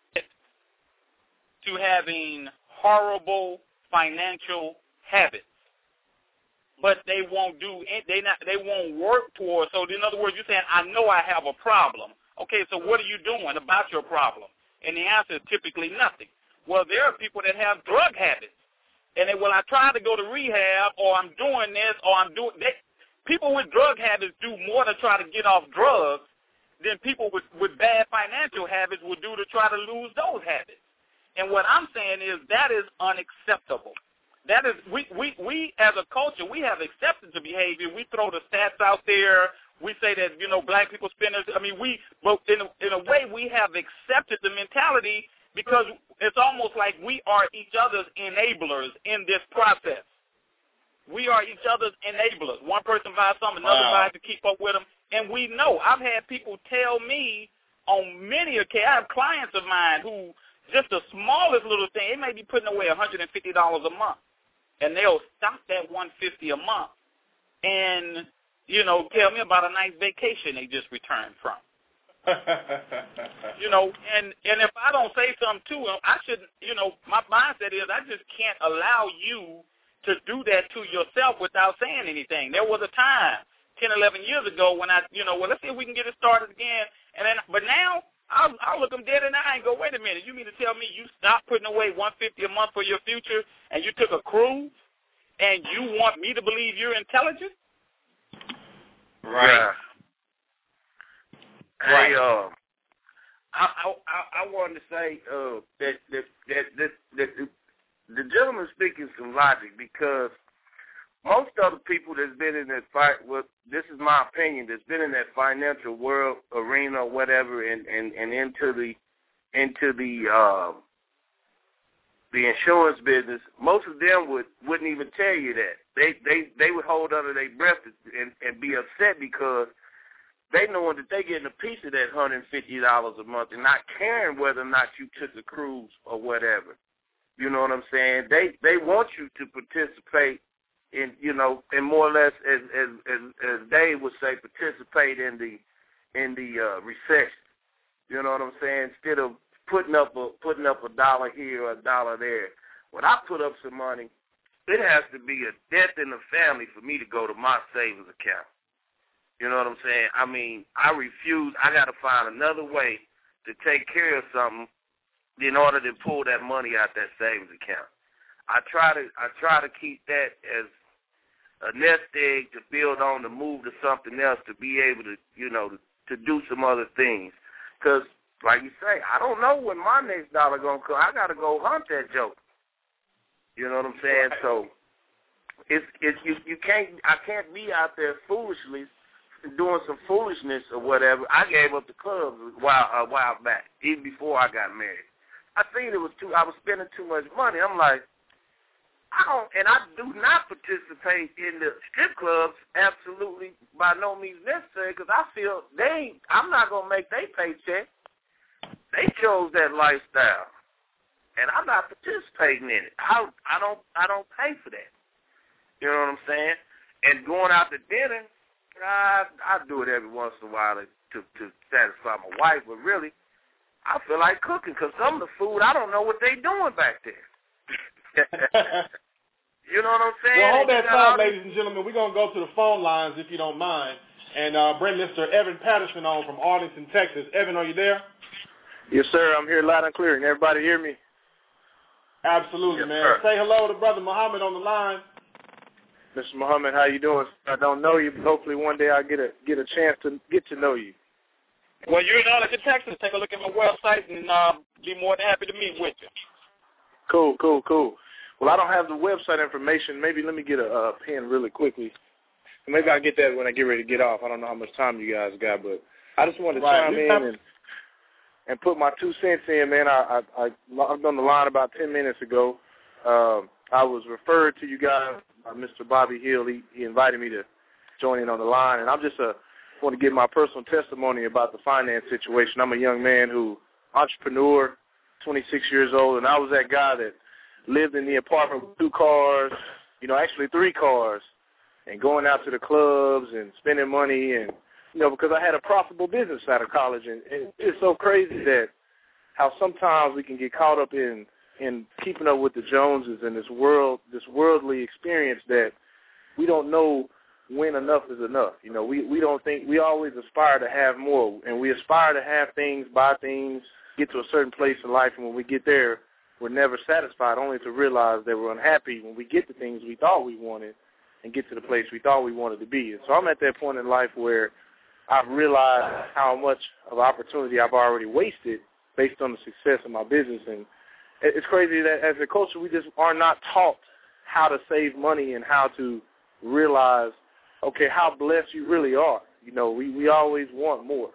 to having horrible financial habits, but they won't they won't work towards. So in other words, you're saying, I know I have a problem. Okay, so what are you doing about your problem? And the answer is typically nothing. Well, there are people that have drug habits, and I try to go to rehab, or I'm doing this, or I'm doing that. People with drug habits do more to try to get off drugs than people with bad financial habits would do to try to lose those habits. And what I'm saying is that is unacceptable. That is, we as a culture, we have accepted the behavior. We throw the stats out there. We say that, black people spend, but in a way we have accepted the mentality because it's almost like we are each other's enablers in this process. We are each other's enablers. One person buys something, another buys to keep up with them. And we know. I've had people tell me on many occasions, I have clients of mine who just the smallest little thing, they may be putting away $150 a month. And they'll stop that $150 a month and, tell me about a nice vacation they just returned from. And if I don't say something to them, I shouldn't, my mindset is I just can't allow you to do that to yourself without saying anything. There was a time 10, 11 years ago when let's see if we can get it started again. But now I'll look them dead in the eye and go, wait a minute, you mean to tell me you stopped putting away $150 a month for your future and you took a cruise and you want me to believe you're intelligent? Right. Hey, I wanted to say that the gentleman speaking some logic because most other people that's been in that fight, this is my opinion, that's been in that financial world arena or whatever, and into the insurance business, most of them wouldn't even tell you that. They would hold under their breath and be upset because they knowing that they getting a piece of that $150 a month and not caring whether or not you took a cruise or whatever. You know what I'm saying? They want you to participate in, and more or less as Dave would say, participate in the recession. You know what I'm saying? Instead of putting up a dollar here or a dollar there. When I put up some money, it has to be a death in the family for me to go to my savings account. You know what I'm saying? I refuse. I got to find another way to take care of something in order to pull that money out that savings account. I try to keep that as a nest egg to build on, to move to something else, to be able to, to do some other things. Because, like you say, I don't know when my next dollar going to come. I got to go hunt that joke. You know what I'm saying? So I can't be out there foolishly doing some foolishness or whatever. I gave up the club a while back, even before I got married. I seen I was spending too much money. I'm like, I do not participate in the strip clubs, absolutely by no means necessary, because I feel I'm not going to make their paycheck. They chose that lifestyle, and I'm not participating in it. I don't pay for that. You know what I'm saying? And going out to dinner, I do it every once in a while to satisfy my wife, but really, I feel like cooking because some of the food, I don't know what they're doing back there. You know what I'm saying? Well, hold that thought, ladies and gentlemen. We're going to go to the phone lines, if you don't mind, and bring Mr. Evan Patterson on from Arlington, Texas. Evan, are you there? Yes, sir. I'm here loud and clear. Can everybody hear me? Absolutely, yes, man. Sir. Say hello to Brother Muhammad on the line. Mr. Muhammad, how you doing? I don't know you, but hopefully one day I'll get a chance to get to know you. Well, you're in Arlington, Texas. Take a look at my website and be more than happy to meet with you. Cool. Well, I don't have the website information. Maybe let me get a pen really quickly. Maybe I'll get that when I get ready to get off. I don't know how much time you guys got, but I just wanted to chime in and put my 2 cents in, man. I logged on the line about 10 minutes ago. I was referred to you guys by Mr. Bobby Hill. He invited me to join in on the line, and I'm just want to give my personal testimony about the finance situation. I'm a young man entrepreneur, 26 years old, and I was that guy that lived in the apartment with 2 cars, actually 3 cars, and going out to the clubs and spending money and, because I had a profitable business out of college. And it's so crazy that how sometimes we can get caught up in keeping up with the Joneses and this worldly experience that we don't know when enough is enough. We don't think, we always aspire to have more, and we aspire to have things, buy things, get to a certain place in life, and when we get there, we're never satisfied, only to realize that we're unhappy when we get the things we thought we wanted and get to the place we thought we wanted to be. And so I'm at that point in life where I've realized how much of opportunity I've already wasted based on the success of my business. And it's crazy that as a culture, we just are not taught how to save money and how to realize, okay, how blessed you really are. We always want more.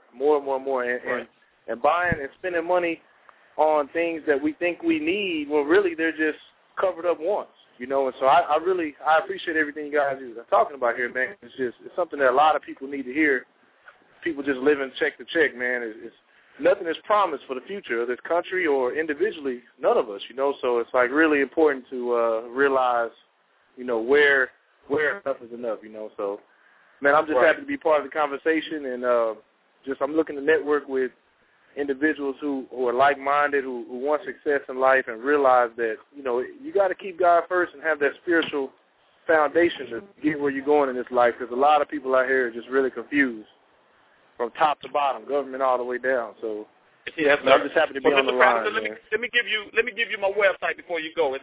And buying and spending money on things that we think we need, well, really they're just covered up wants, And so I appreciate everything you guys are talking about here, man. It's something that a lot of people need to hear. People just living check to check, man. It's nothing is promised for the future of this country or individually, none of us, So it's like really important to realize, where enough is enough, So, man, I'm just happy to be part of the conversation, and I'm looking to network with individuals who are like-minded, who want success in life and realize that, you got to keep God first and have that spiritual foundation to get where you're going in this life, because a lot of people out here are just really confused from top to bottom, government all the way down. So yes, I'm just happy to be on the line. Let me give you my website before you go. It's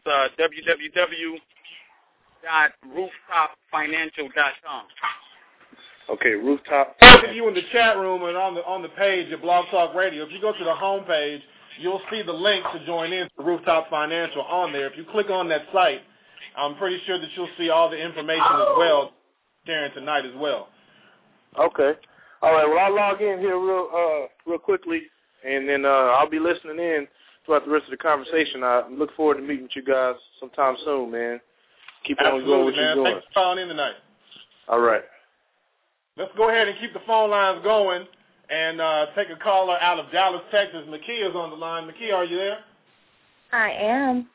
www.rooftopfinancial.com. Okay, Rooftop. Those of you in the chat room and on the page at Blog Talk Radio, if you go to the home page, you'll see the link to join in to Rooftop Financial on there. If you click on that site, I'm pretty sure that you'll see all the information as well, sharing tonight as well. Okay. All right. Well, I'll log in here real quickly, and then I'll be listening in throughout the rest of the conversation. I look forward to meeting with you guys sometime soon, man. Keep on going what you're doing. Thanks for calling in tonight. All right. Let's go ahead and keep the phone lines going and take a caller out of Dallas, Texas. Makia is on the line. Makia, are you there? I am.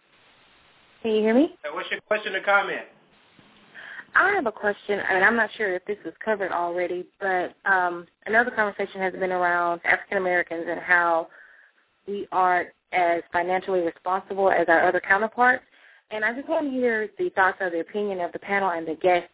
Can you hear me? What's your question or comment? I have a question, and I'm not sure if this was covered already, but another conversation has been around African Americans and how we aren't as financially responsible as our other counterparts. And I just want to hear the thoughts or the opinion of the panel and the guests.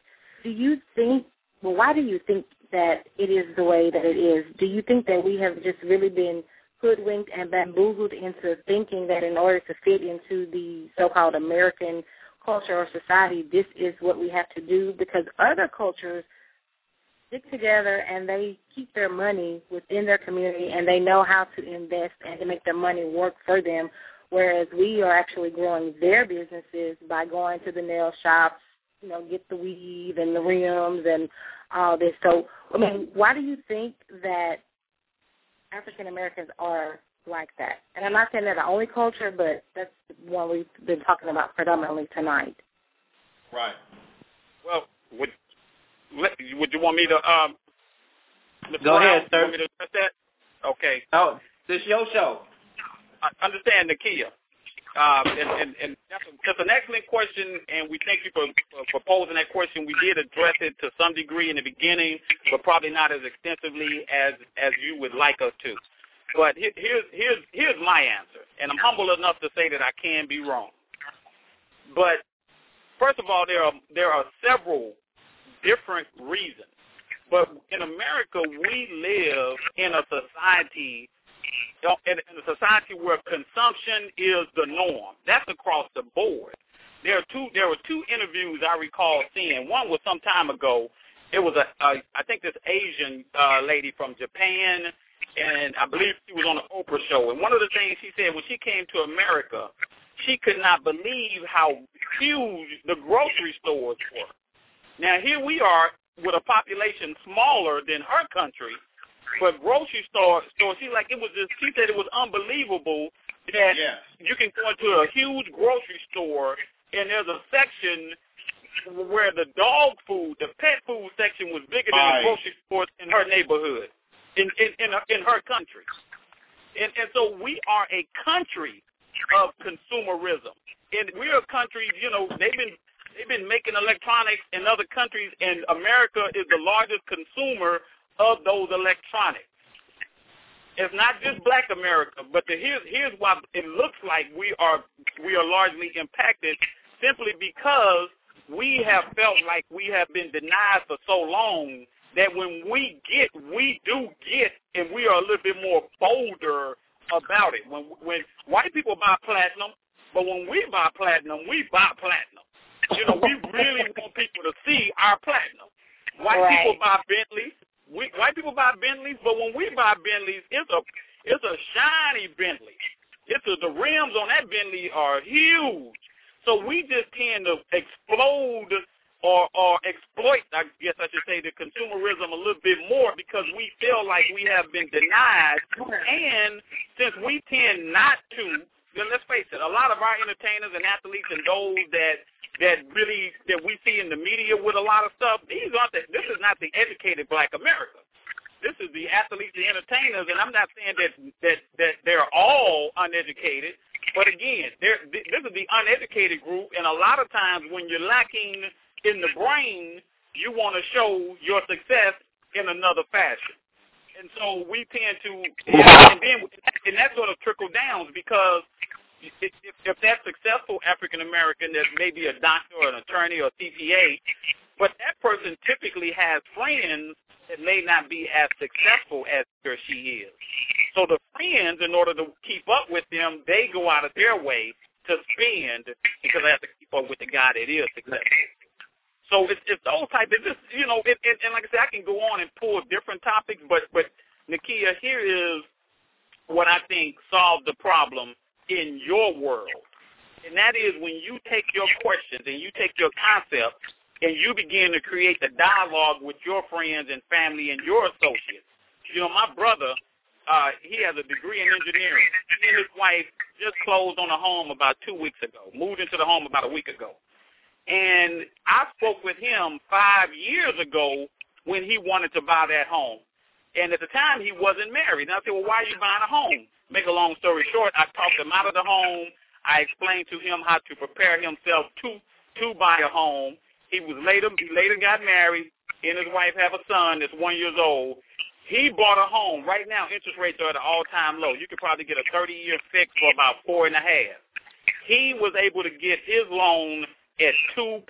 Why do you think that it is the way that it is? Do you think that we have just really been hoodwinked and bamboozled into thinking that in order to fit into the so-called American culture or society, this is what we have to do? Because other cultures stick together and they keep their money within their community and they know how to invest and to make their money work for them, whereas we are actually growing their businesses by going to the nail shops, get the weave and the rims and all this. So, why do you think that African Americans are like that? And I'm not saying they're the only culture, but that's one we've been talking about predominantly tonight. Right. Well, would you want me to go ahead, sir. You want me to address that? Okay. Oh, this is your show. I understand, Nakia. And that's an excellent question, and we thank you for posing that question. We did address it to some degree in the beginning, but probably not as extensively as you would like us to. But here's my answer, and I'm humble enough to say that I can be wrong. But first of all, there are several different reasons. But in America, we live in a society in a society where consumption is the norm. That's across the board. There were two interviews I recall seeing. One was some time ago. It was I think this Asian lady from Japan, and I believe she was on the Oprah show. And one of the things she said when she came to America, she could not believe how huge the grocery stores were. Now here we are with a population smaller than her country, but grocery stores, she said it was unbelievable that you can go into a huge grocery store and there's a section where the dog food, the pet food section was bigger than the grocery stores in her neighborhood, in her country. And so we are a country of consumerism. And we're a country, they've been making electronics in other countries, and America is the largest consumer of those electronics. It's not just Black America, but here's why it looks like we are largely impacted, simply because we have felt like we have been denied for so long that when we do get, and we are a little bit more bolder about it. When white people buy platinum, but when we buy platinum, we buy platinum. We really want people to see our platinum. White people buy Bentleys. White people buy Bentleys, but when we buy Bentleys, it's a shiny Bentley. The rims on that Bentley are huge. So we just tend to explode or exploit, I guess I should say, the consumerism a little bit more because we feel like we have been denied. And since we tend not to, then let's face it, a lot of our entertainers and athletes and those that we see in the media with a lot of stuff, this is not the educated Black America. This is the athletes, the entertainers, and I'm not saying that they're all uneducated, but again, this is the uneducated group, and a lot of times when you're lacking in the brain, you want to show your success in another fashion. And so we tend to, and that sort of trickle down because if that successful African-American that's maybe a doctor or an attorney or a CPA, but that person typically has friends that may not be as successful as he or she is. So the friends, in order to keep up with them, they go out of their way to spend because they have to keep up with the guy that is successful. So it's those type of, and like I said, I can go on and pull different topics, but Nakia, here is what I think solves the problem in your world. And that is when you take your questions and you take your concepts and you begin to create the dialogue with your friends and family and your associates. My brother, he has a degree in engineering. He and his wife just closed on a home about 2 weeks ago, moved into the home about a week ago. And I spoke with him 5 years ago when he wanted to buy that home. And at the time, he wasn't married. And I said, well, why are you buying a home? Make a long story short, I talked him out of the home. I explained to him how to prepare himself to buy a home. He later got married. He and his wife have a son that's 1 year old. He bought a home. Right now, interest rates are at an all-time low. You could probably get a 30-year fix for about 4.5. He was able to get his loan at 2.3,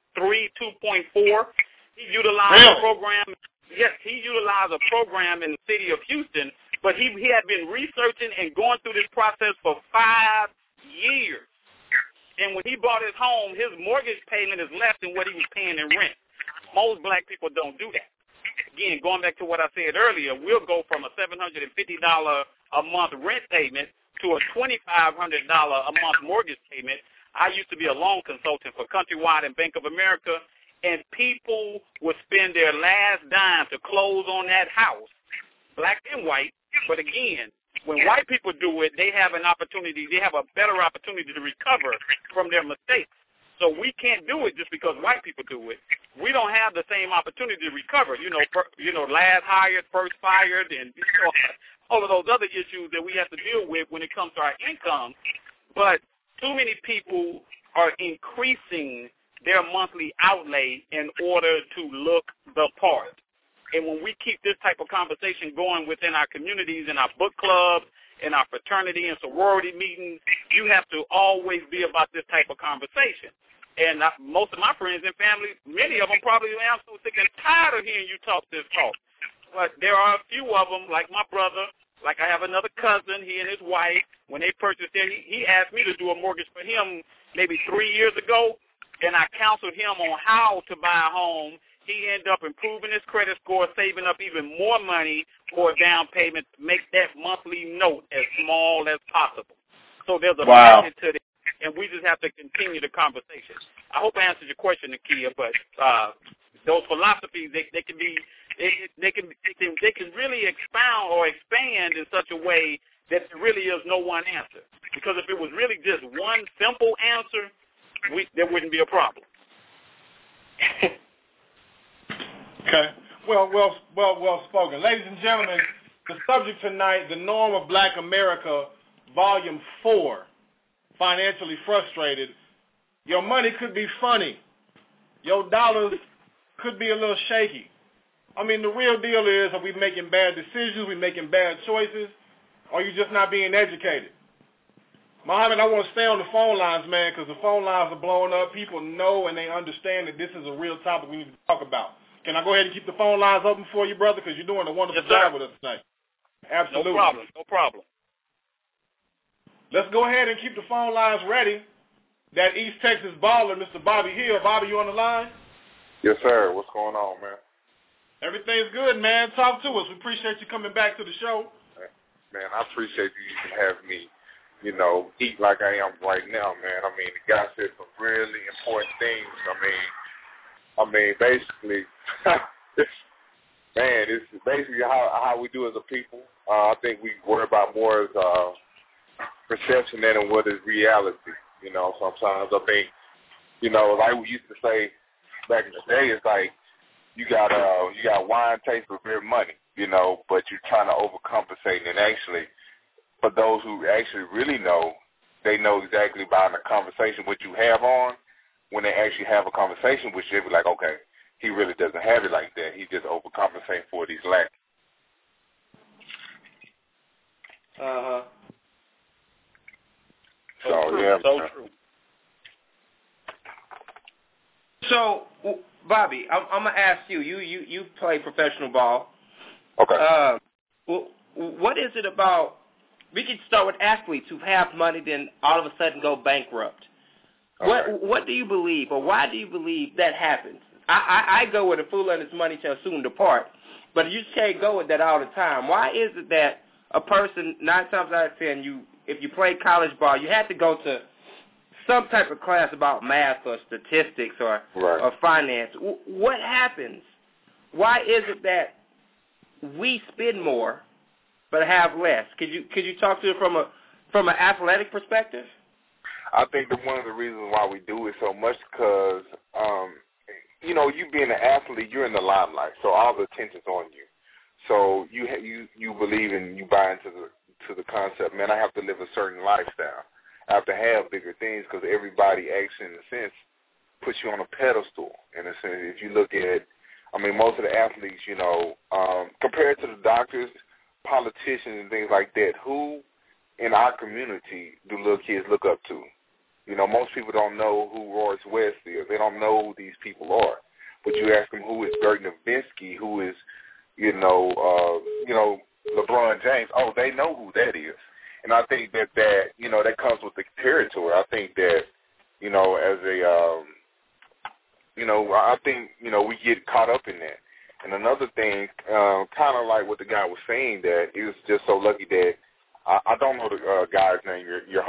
2.4. He utilized a program. Yes, he utilized a program in the city of Houston, but he had been researching and going through this process for 5 years. And when he bought his home, his mortgage payment is less than what he was paying in rent. Most Black people don't do that. Again, going back to what I said earlier, we'll go from a $750 a month rent payment to a $2,500 a month mortgage payment. I used to be a loan consultant for Countrywide and Bank of America, and people would spend their last dime to close on that house, Black and white. But again, when white people do it, they have an opportunity, they have a better opportunity to recover from their mistakes. So we can't do it just because white people do it. We don't have the same opportunity to recover. Last hired, first fired, and all of those other issues that we have to deal with when it comes to our income. But too many people are increasing their monthly outlay in order to look the part. And when we keep this type of conversation going within our communities and our book clubs and our fraternity and sorority meetings, you have to always be about this type of conversation. And most of my friends and family, many of them probably am so sick and tired of hearing you talk this talk. But there are a few of them, like my brother, like I have another cousin, he and his wife, when they purchased it, he asked me to do a mortgage for him maybe 3 years ago, and I counseled him on how to buy a home. He ended up improving his credit score, saving up even more money for a down payment to make that monthly note as small as possible. So there's a method to this, and we just have to continue the conversation. I hope I answered your question, Nakia, but those philosophies, they can really expound or expand in such a way that there really is no one answer. Because if it was really just one simple answer, there wouldn't be a problem. Okay. Well spoken. Ladies and gentlemen, the subject tonight, The Norm of Black America, Volume 4, Financially Frustrated. Your money could be funny. Your dollars could be a little shaky. I mean, the real deal is, are we making bad decisions, we making bad choices, or are you just not being educated? Muhammad, I want to stay on the phone lines, man, because the phone lines are blowing up. People know and they understand that this is a real topic we need to talk about. Can I go ahead and keep the phone lines open for you, brother, because you're doing a wonderful job with us tonight. Absolutely. No problem. Let's go ahead and keep the phone lines ready. That East Texas baller, Mr. Bobby Hill. Bobby, you on the line? Yes, sir. What's going on, man? Everything's good, man. Talk to us. We appreciate you coming back to the show. Man, I appreciate you even having me, eat like I am right now, man. I mean, the guy said some really important things. I mean, basically, it's basically how we do as a people. I think we worry about more as perception than what is reality. Sometimes I think, like we used to say back in the day, it's like you got wine taste for beer money, but you're trying to overcompensate. And actually, for those who actually really know, they know exactly by the conversation what you have on. When they actually have a conversation with you, they be like, okay, he really doesn't have it like that. He just overcompensating for what he's lacking. So true. yeah, so true. So, Bobby, I'm gonna ask you. You play professional ball. Okay. What is it about? We can start with athletes who have money, then all of a sudden go bankrupt. Okay. What do you believe, or why do you believe that happens? I go with a fool and his money shall soon depart, but you can't go with that all the time. Why is it that a person 9 times out of 10, if you play college ball, you have to go to some type of class about math or statistics or finance? What happens? Why is it that we spend more but have less? Could you talk to it from an athletic perspective? I think that one of the reasons why we do it so much because, you being an athlete, you're in the limelight, so all the attention's on you. So you believe and you buy into the concept, man, I have to live a certain lifestyle. I have to have bigger things because everybody actually, in a sense, puts you on a pedestal. In a sense, if you look at, most of the athletes, compared to the doctors, politicians, and things like that, who in our community do little kids look up to? Most people don't know who Royce West is. They don't know who these people are. But you ask them who is Dirk Nowitzki, who is, LeBron James. Oh, they know who that is. And I think that comes with the territory. I think that, I think, we get caught up in that. And another thing, kind of like what the guy was saying, that he was just so lucky that I don't know the guy's name,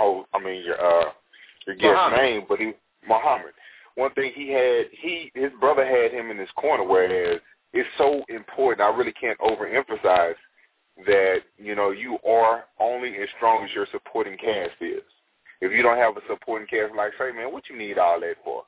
your guest's name, but Muhammad. One thing his brother had him in his corner, whereas it's so important. I really can't overemphasize that, you are only as strong as your supporting cast is. If you don't have a supporting cast, like, say, man, what you need all that for?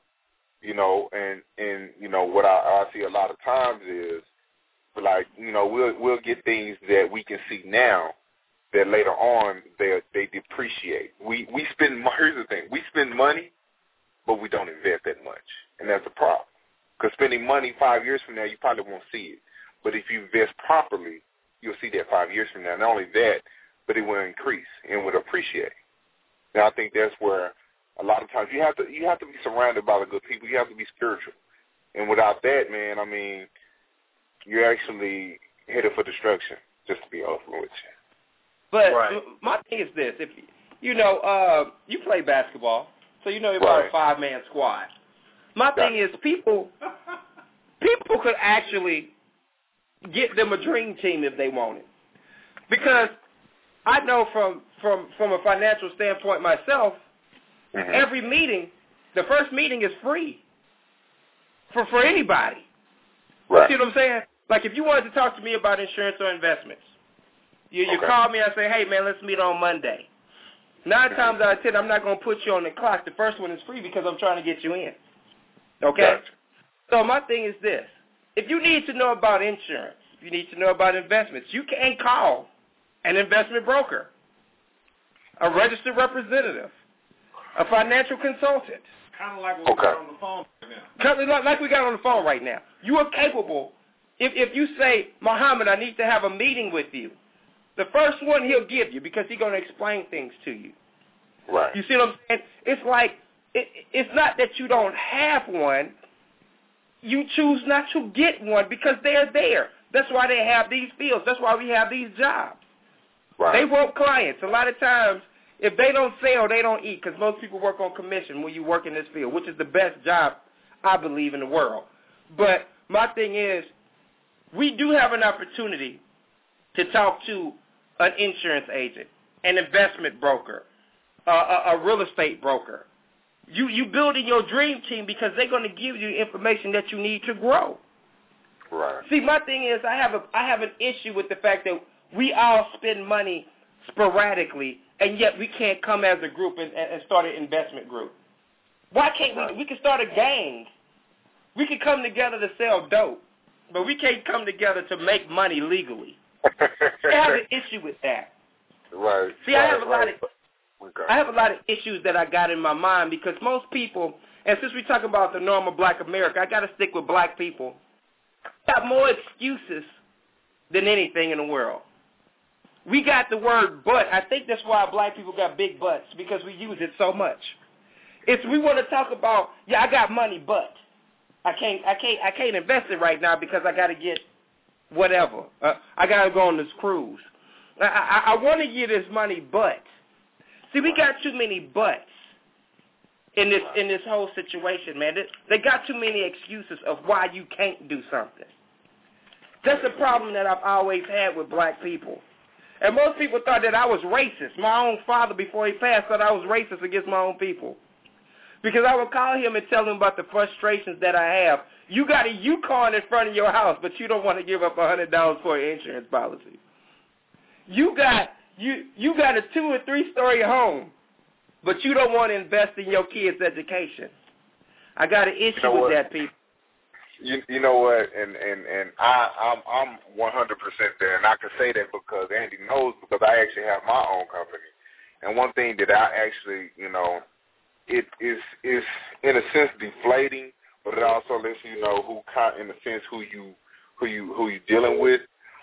What I see a lot of times is, like, we'll get things that we can see now that later on they depreciate. We spend, here's the thing, we spend money, but we don't invest that much, and that's a problem. Because spending money 5 years from now, you probably won't see it. But if you invest properly, you'll see that 5 years from now. Not only that, but it will increase and will appreciate. Now, I think that's where a lot of times you have to be surrounded by the good people. You have to be spiritual. And without that, man, you're actually headed for destruction, just to be open with you. But my thing is this: if you play basketball, so you know you're about a 5-man squad. My thing is people could actually get them a dream team if they wanted, because I know from a financial standpoint myself, every meeting, the first meeting is free for anybody. Right. You see what I'm saying? Like if you wanted to talk to me about insurance or investments, you call me and say, hey, man, let's meet on Monday. 9 times out of 10, I'm not going to put you on the clock. The first one is free because I'm trying to get you in. Okay? Gotcha. So my thing is this. If you need to know about insurance, if you need to know about investments, you can call an investment broker, a registered representative, a financial consultant. Kind of like what we got on the phone right now. Like we got on the phone right now. You are capable. If you say, Muhammad, I need to have a meeting with you, the first one he'll give you because he's going to explain things to you. Right. You see what I'm saying? It's like, it's not that you don't have one. You choose not to get one because they're there. That's why they have these fields. That's why we have these jobs. Right. They want clients. A lot of times, if they don't sell, they don't eat because most people work on commission when you work in this field, which is the best job, I believe, in the world. But my thing is, we do have an opportunity to talk to an insurance agent, an investment broker, a real estate broker. You building your dream team because they're going to give you information that you need to grow. Right. See, my thing is I have an issue with the fact that we all spend money sporadically, and yet we can't come as a group and start an investment group. Why can't we can start a gang. We can come together to sell dope, but we can't come together to make money legally. I have an issue with that. Right. See, I have a lot of issues that I got in my mind because most people, and since we talk about the normal black America, I got to stick with black people, got more excuses than anything in the world. We got the word but. I think that's why black people got big butts, because we use it so much. We want to talk about, I got money, but I can't invest it right now because I got to get whatever. I got to go on this cruise. I want to get this money, but see, we got too many buts in this whole situation, man. They got too many excuses of why you can't do something. That's a problem that I've always had with black people. And most people thought that I was racist. My own father, before he passed, thought I was racist against my own people. Because I would call him and tell him about the frustrations that I have. You got a Yukon in front of your house, but you don't want to give up $100 for an insurance policy. You got a 2 or 3 story home, but you don't want to invest in your kids' education. I got an issue with that, people. You know what, and I'm 100% there, and I can say that because Andy knows, because I actually have my own company. And one thing that I actually, it is in a sense deflating, but it also lets you know who you dealing with.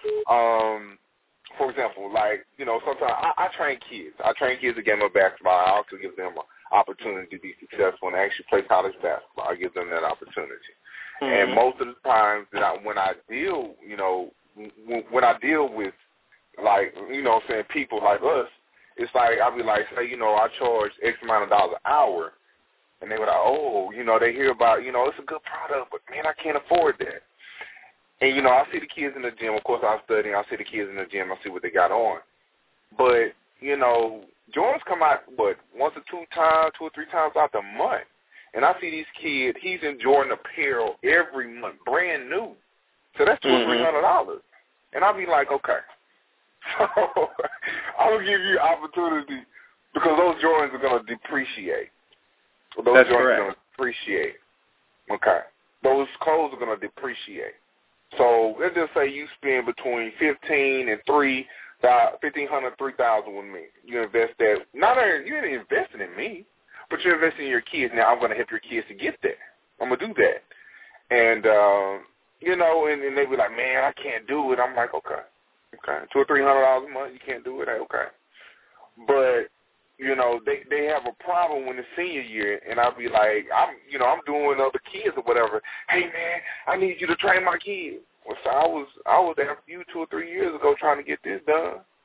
For example, like, sometimes I train kids. I train kids to game of basketball. I also give them an opportunity to be successful and actually play college basketball. I give them that opportunity. Mm-hmm. And most of the times that when I deal with, like, people like us, it's like, I'll be like, say, I charge X amount of dollars an hour. And they were like, oh, they hear about, it's a good product, but, man, I can't afford that. And, I see the kids in the gym. Of course, I'm studying. I see the kids in the gym. I see what they got on. But, Jordans come out, once or 2 or 3 times out the month. And I see these kids, he's in Jordan apparel every month, brand new. So that's $200 or $300. And I'll be like, okay. So I will give you opportunity because those Jordans are going to depreciate. Those Jordans are going to depreciate. Okay. Those clothes are going to depreciate. So let's just say you spend between $1,500 and $3,000 with me. You invest that. You ain't investing in me. But you're investing in your kids. Now, I'm going to help your kids to get there. I'm going to do that. And, and they be like, man, I can't do it. I'm like, okay. $200 or $300 a month, you can't do it. Okay. But, they have a problem when it's senior year, and I'll be like, I'm doing other kids or whatever. Hey, man, I need you to train my kids. Well, so I was after you 2 or 3 years ago trying to get this done.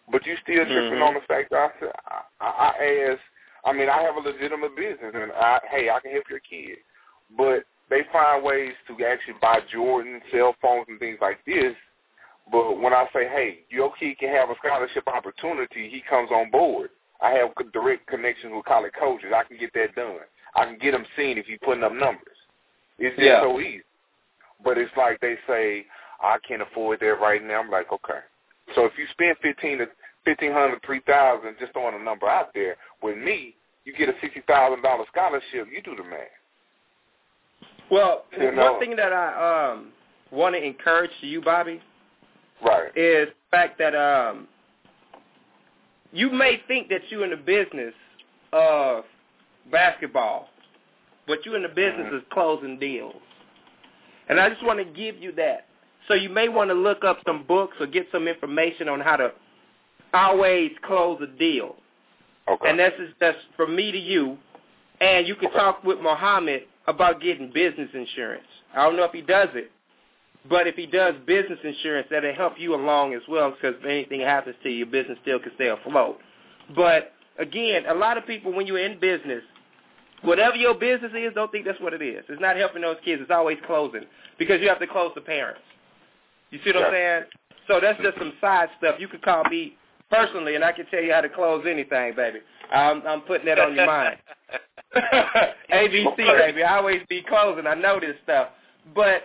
But you still tripping on the fact that I asked. I mean, I have a legitimate business, and I can help your kid. But they find ways to actually buy Jordan, cell phones, and things like this. But when I say, hey, your kid can have a scholarship opportunity, he comes on board. I have direct connections with college coaches. I can get that done. I can get him seen if he's putting up numbers. It's just so easy. But it's like they say, I can't afford that right now. I'm like, okay. So if you spend $1,500 to $3,000 just throwing a number out there, with me, you get a $60,000 scholarship. You do the math. Well, one thing that I want to encourage to you, Bobby, is the fact that you may think that you're in the business of basketball, but you're in the business of closing deals. And I just want to give you that. So you may want to look up some books or get some information on how to always close a deal. Okay. And that's from me to you. And you can talk with Muhammad about getting business insurance. I don't know if he does it, but if he does business insurance, that'll help you along as well, because if anything happens to you, your business still can stay afloat. But, again, a lot of people, when you're in business, whatever your business is, don't think that's what it is. It's not helping those kids. It's always closing, because you have to close the parents. You see what I'm saying? So that's just some side stuff. You could call me personally, and I can tell you how to close anything, baby. I'm putting that on your mind. ABC, baby. I always be closing. I know this stuff. But,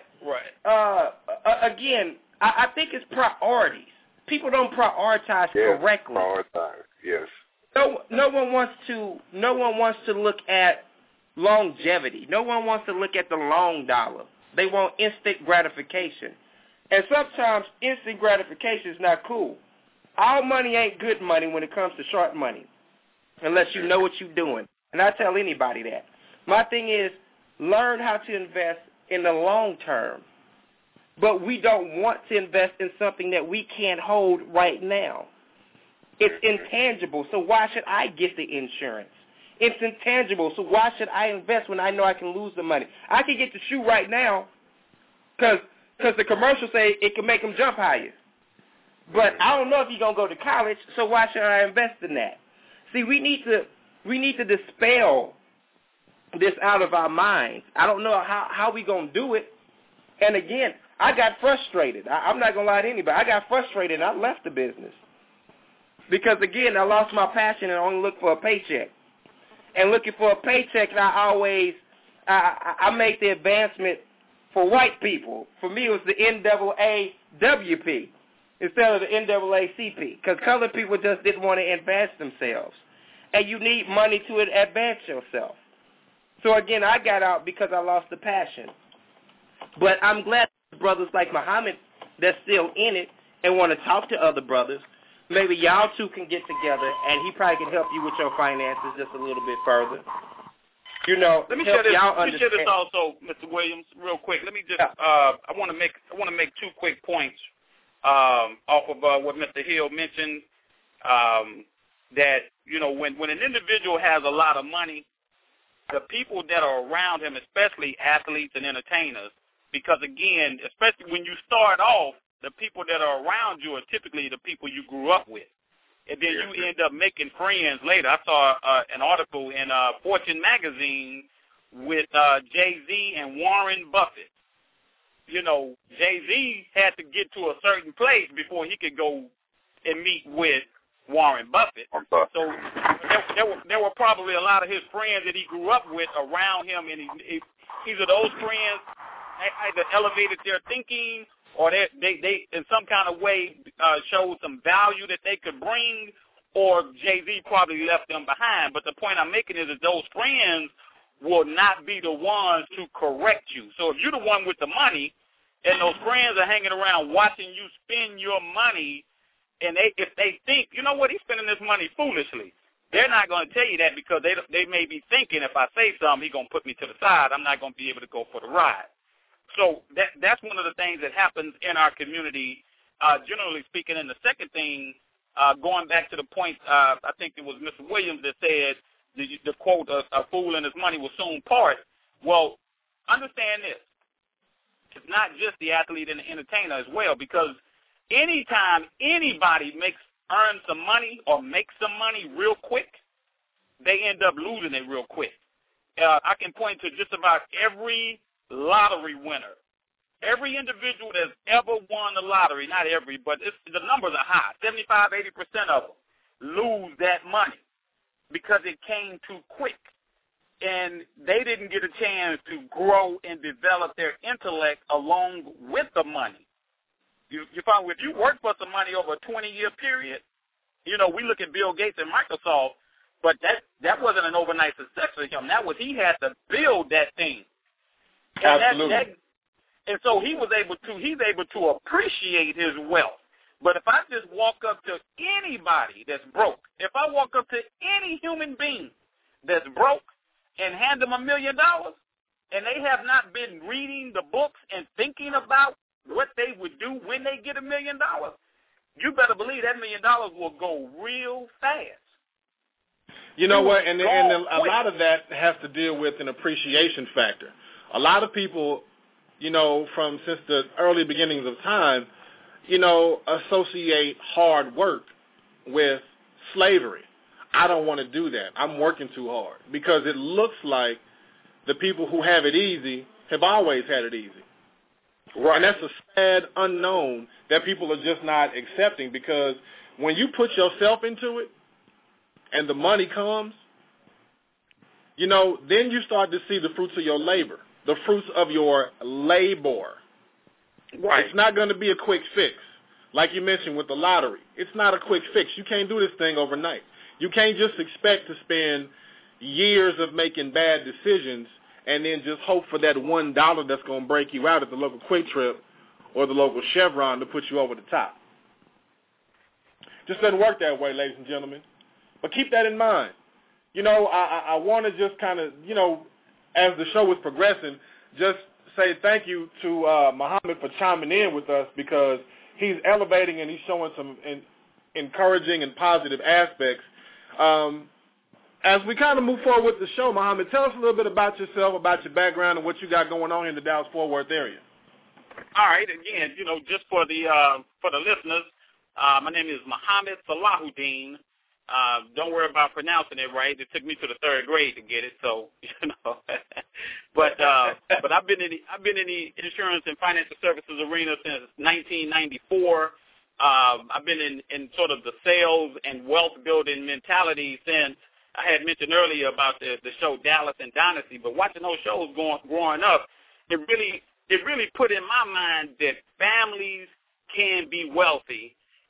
again, I think it's priorities. People don't prioritize correctly. Prioritize, yes. No one wants to look at longevity. No one wants to look at the long dollar. They want instant gratification. And sometimes instant gratification is not cool. All money ain't good money when it comes to short money, unless you know what you're doing. And I tell anybody that. My thing is, learn how to invest in the long term. But we don't want to invest in something that we can't hold right now. It's intangible, so why should I get the insurance? It's intangible, so why should I invest when I know I can lose the money? I can get the shoe right now because the commercials say it can make him jump higher. But I don't know if he's going to go to college, so why should I invest in that? See, we need to dispel this out of our minds. I don't know how we going to do it. And again, I got frustrated. I'm not going to lie to anybody. I got frustrated and I left the business. Because, again, I lost my passion and only looked for a paycheck. And looking for a paycheck, and I make the advancement for white people. For me, it was the NAAWP instead of the NAACP, because colored people just didn't want to advance themselves. And you need money to advance yourself. So, again, I got out because I lost the passion. But I'm glad brothers like Muhammad that's still in it and want to talk to other brothers. Maybe y'all two can get together, and he probably can help you with your finances just a little bit further. You know, let me share this also, Mr. Williams, real quick. Let me just I want to make 2 quick points off of what Mr. Hill mentioned. That when an individual has a lot of money, the people that are around him, especially athletes and entertainers, because again, especially when you start off, the people that are around you are typically the people you grew up with. And then you end up making friends later. I saw an article in Fortune magazine with Jay-Z and Warren Buffett. Jay-Z had to get to a certain place before he could go and meet with Warren Buffett. So there were probably a lot of his friends that he grew up with around him, and either those friends either elevated their thinking or they in some kind of way showed some value that they could bring, or Jay-Z probably left them behind. But the point I'm making is that those friends will not be the ones to correct you. So if you're the one with the money and those friends are hanging around watching you spend your money, and if they think, you know what, he's spending this money foolishly, they're not going to tell you that because they may be thinking, if I say something, he's going to put me to the side. I'm not going to be able to go for the ride. So that's one of the things that happens in our community, generally speaking. And the second thing, going back to the point, I think it was Mr. Williams that said the quote, a fool and his money will soon part. Well, understand this. It's not just the athlete and the entertainer as well, because anytime anybody makes earn some money or make some money real quick, they end up losing it real quick. I can point to just about every lottery winner. Every individual that's ever won the lottery, not every, but the numbers are high. 75, 80% of them lose that money because it came too quick. And they didn't get a chance to grow and develop their intellect along with the money. You find if you work for some money over a 20-year period, we look at Bill Gates and Microsoft, but that wasn't an overnight success for him. That was he had to build that thing. And absolutely. And so he's able to appreciate his wealth. But if I just walk up to anybody that's broke, if I walk up to any human being that's broke and hand them $1 million, and they have not been reading the books and thinking about what they would do when they get $1 million, you better believe that $1 million will go real fast. You know what? And a lot of that has to deal with an appreciation factor. A lot of people, since the early beginnings of time, associate hard work with slavery. I don't want to do that. I'm working too hard because it looks like the people who have it easy have always had it easy. Right. And that's a sad unknown that people are just not accepting, because when you put yourself into it and the money comes, then you start to see the fruits of your labor, the fruits of your labor. Right. It's not going to be a quick fix. Like you mentioned with the lottery, it's not a quick fix. You can't do this thing overnight. You can't just expect to spend years of making bad decisions and then just hope for that $1 that's going to break you out at the local Quick Trip or the local Chevron to put you over the top. Just doesn't work that way, ladies and gentlemen. But keep that in mind. I want to just kind of, as the show is progressing, just say thank you to Muhammad for chiming in with us, because he's elevating and he's showing some encouraging and positive aspects. As we kind of move forward with the show, Muhammad, tell us a little bit about yourself, about your background, and what you got going on in the Dallas-Fort Worth area. All right. Again, just for the listeners, my name is Muhammad Salahuddin. Don't worry about pronouncing it right. It took me to the third grade to get it, so But I've been in the insurance and financial services arena since 1994. I've been in sort of the sales and wealth building mentality since I had mentioned earlier about the show Dallas and Dynasty. But watching those shows growing up, it really put in my mind that families can be wealthy.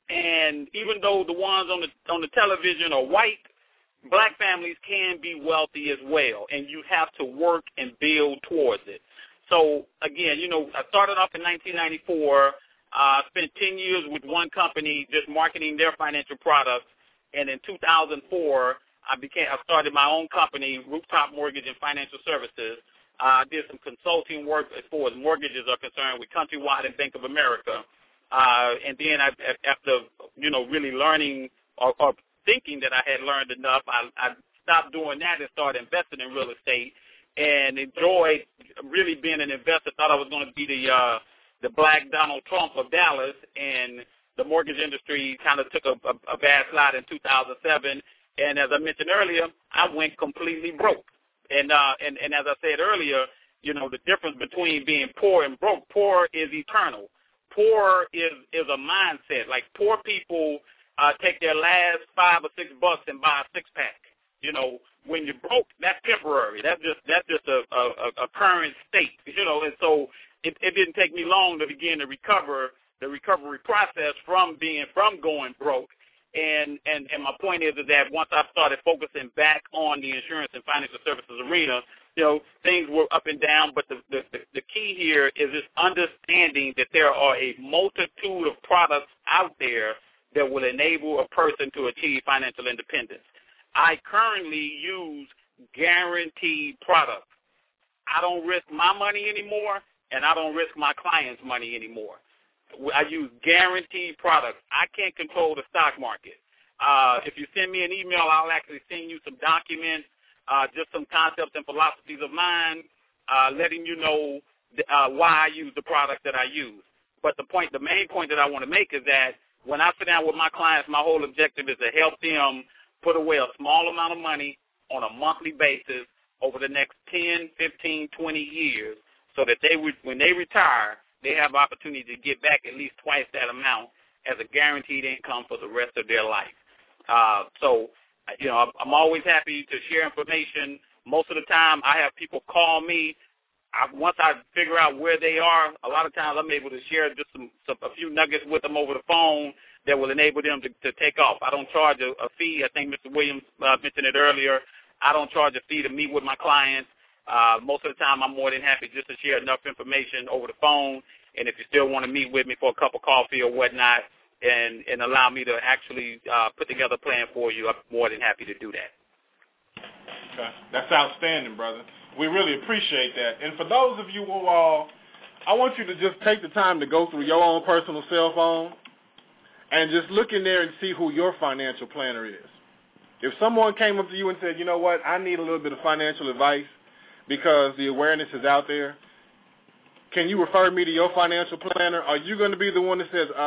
And even though the ones on the television are white, black families can be wealthy as well, and you have to work and build towards it. So, again, I started off in 1994, spent 10 years with one company just marketing their financial products, and in 2004, I started my own company, Rooftop Mortgage and Financial Services. I did some consulting work as far as mortgages are concerned with Countrywide and Bank of America. And then after, really learning or thinking that I had learned enough, I stopped doing that and started investing in real estate and enjoyed really being an investor. Thought I was going to be the black Donald Trump of Dallas, and the mortgage industry kind of took a bad slide in 2007. And as I mentioned earlier, I went completely broke. And as I said earlier, the difference between being poor and broke, poor is eternal. Poor is a mindset. Like, poor people take their last $5 or $6 and buy a six-pack. When you're broke, that's temporary. That's just a current state. And so it didn't take me long to begin to recover, the recovery process from going broke. And my point is that once I started focusing back on the insurance and financial services arena, things were up and down, but the key here is this understanding that there are a multitude of products out there that will enable a person to achieve financial independence. I currently use guaranteed products. I don't risk my money anymore, and I don't risk my clients' money anymore. I use guaranteed products. I can't control the stock market. If you send me an email, I'll actually send you some documents, just some concepts and philosophies of mine, letting you know why I use the product that I use. But the main point that I want to make is that when I sit down with my clients, my whole objective is to help them put away a small amount of money on a monthly basis over the next 10, 15, 20 years so that when they retire, they have opportunity to get back at least twice that amount as a guaranteed income for the rest of their life. So, I'm always happy to share information. Most of the time I have people call me. Once I figure out where they are, a lot of times I'm able to share just a few nuggets with them over the phone that will enable them to take off. I don't charge a fee. I think Mr. Williams mentioned it earlier. I don't charge a fee to meet with my clients. Most of the time I'm more than happy just to share enough information over the phone. And if you still want to meet with me for a cup of coffee or whatnot and allow me to actually put together a plan for you, I'm more than happy to do that. Okay. That's outstanding, brother. We really appreciate that. And for those of you who all, I want you to just take the time to go through your own personal cell phone and just look in there and see who your financial planner is. If someone came up to you and said, you know what, I need a little bit of financial advice because the awareness is out there, can you refer me to your financial planner? Are you going to be the one that says,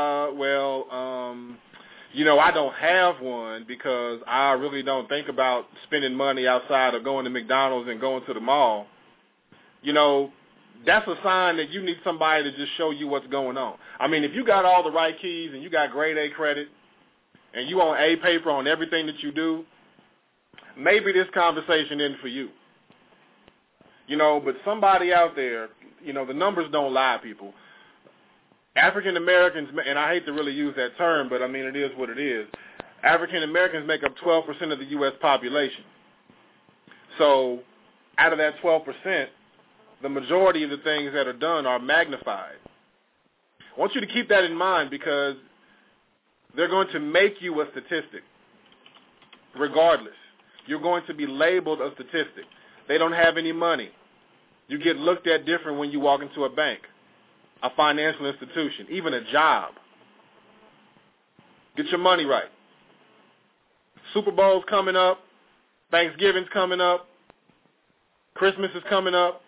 I don't have one because I really don't think about spending money outside or going to McDonald's and going to the mall? That's a sign that you need somebody to just show you what's going on. I mean, if you got all the right keys and you got grade A credit and you on A paper on everything that you do, maybe this conversation isn't for you. But somebody out there, the numbers don't lie, people. African Americans, and I hate to really use that term, but I mean it is what it is. African Americans make up 12% of the U.S. population. So out of that 12%, the majority of the things that are done are magnified. I want you to keep that in mind because they're going to make you a statistic regardless. You're going to be labeled a statistic. They don't have any money. You get looked at different when you walk into a bank, a financial institution, even a job. Get your money right. Super Bowl's coming up. Thanksgiving's coming up. Christmas is coming up.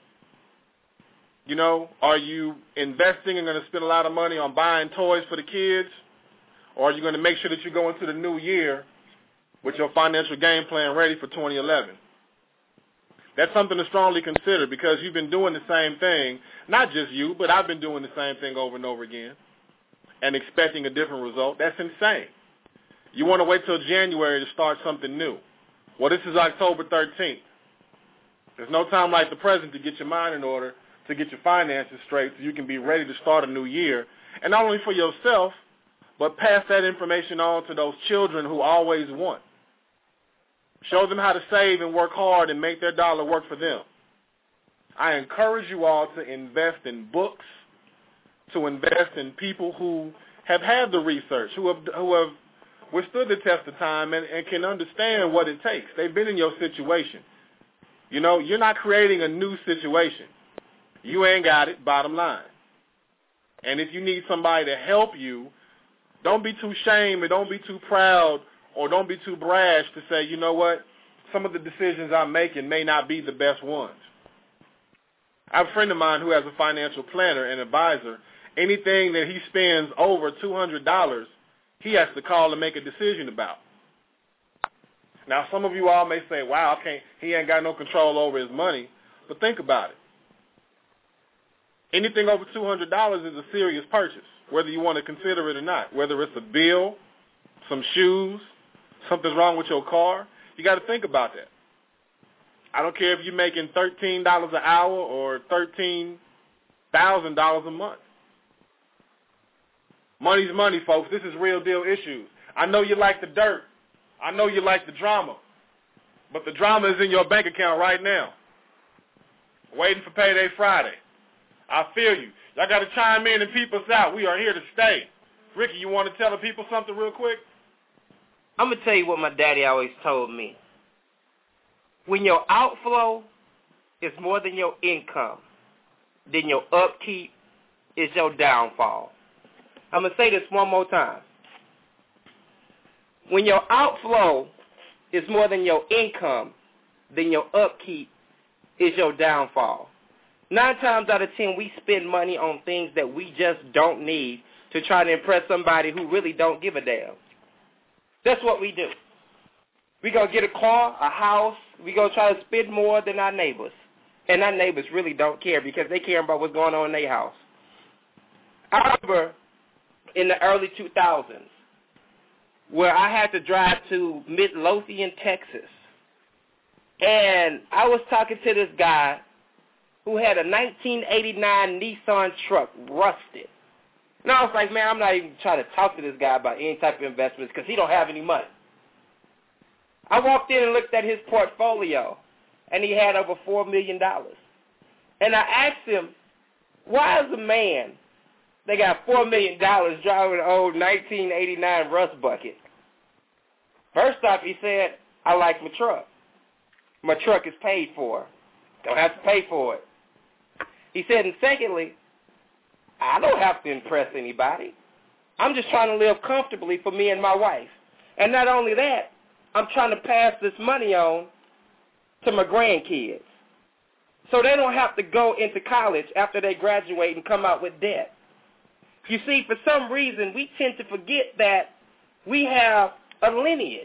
Are you investing and going to spend a lot of money on buying toys for the kids? Or are you going to make sure that you go into the new year with your financial game plan ready for 2011? That's something to strongly consider because you've been doing the same thing, not just you, but I've been doing the same thing over and over again and expecting a different result. That's insane. You want to wait till January to start something new. Well, this is October 13th. There's no time like the present to get your mind in order, to get your finances straight so you can be ready to start a new year. And not only for yourself, but pass that information on to those children who always want. Show them how to save and work hard and make their dollar work for them. I encourage you all to invest in books, to invest in people who have had the research, who have withstood the test of time and can understand what it takes. They've been in your situation. You're not creating a new situation. You ain't got it, bottom line. And if you need somebody to help you, don't be too ashamed or don't be too proud or don't be too brash to say, you know what, some of the decisions I'm making may not be the best ones. I have a friend of mine who has a financial planner and advisor. Anything that he spends over $200, he has to call and make a decision about. Now, some of you all may say, wow, he ain't got no control over his money. But think about it. Anything over $200 is a serious purchase, whether you want to consider it or not. Whether it's a bill, some shoes, something's wrong with your car, you got to think about that. I don't care if you're making $13 an hour or $13,000 a month. Money's money, folks. This is real deal issues. I know you like the dirt. I know you like the drama. But the drama is in your bank account right now, waiting for payday Friday. I feel you. Y'all got to chime in and peep us out. We are here to stay. Ricky, you want to tell the people something real quick? I'm going to tell you what my daddy always told me. When your outflow is more than your income, then your upkeep is your downfall. I'm going to say this one more time. When your outflow is more than your income, then your upkeep is your downfall. 9 times out of 10, we spend money on things that we just don't need to try to impress somebody who really don't give a damn. That's what we do. We go get a car, a house. We go try to spend more than our neighbors. And our neighbors really don't care because they care about what's going on in their house. I remember in the early 2000s where I had to drive to Midlothian, Texas. And I was talking to this guy who had a 1989 Nissan truck, rusted. And I was like, man, I'm not even trying to talk to this guy about any type of investments because he don't have any money. I walked in and looked at his portfolio, and he had over $4 million. And I asked him, why is a man that got $4 million driving an old 1989 rust bucket? First off, he said, I like my truck. My truck is paid for. Don't have to pay for it. He said, and secondly, I don't have to impress anybody. I'm just trying to live comfortably for me and my wife. And not only that, I'm trying to pass this money on to my grandkids so they don't have to go into college after they graduate and come out with debt. You see, for some reason, we tend to forget that we have a lineage.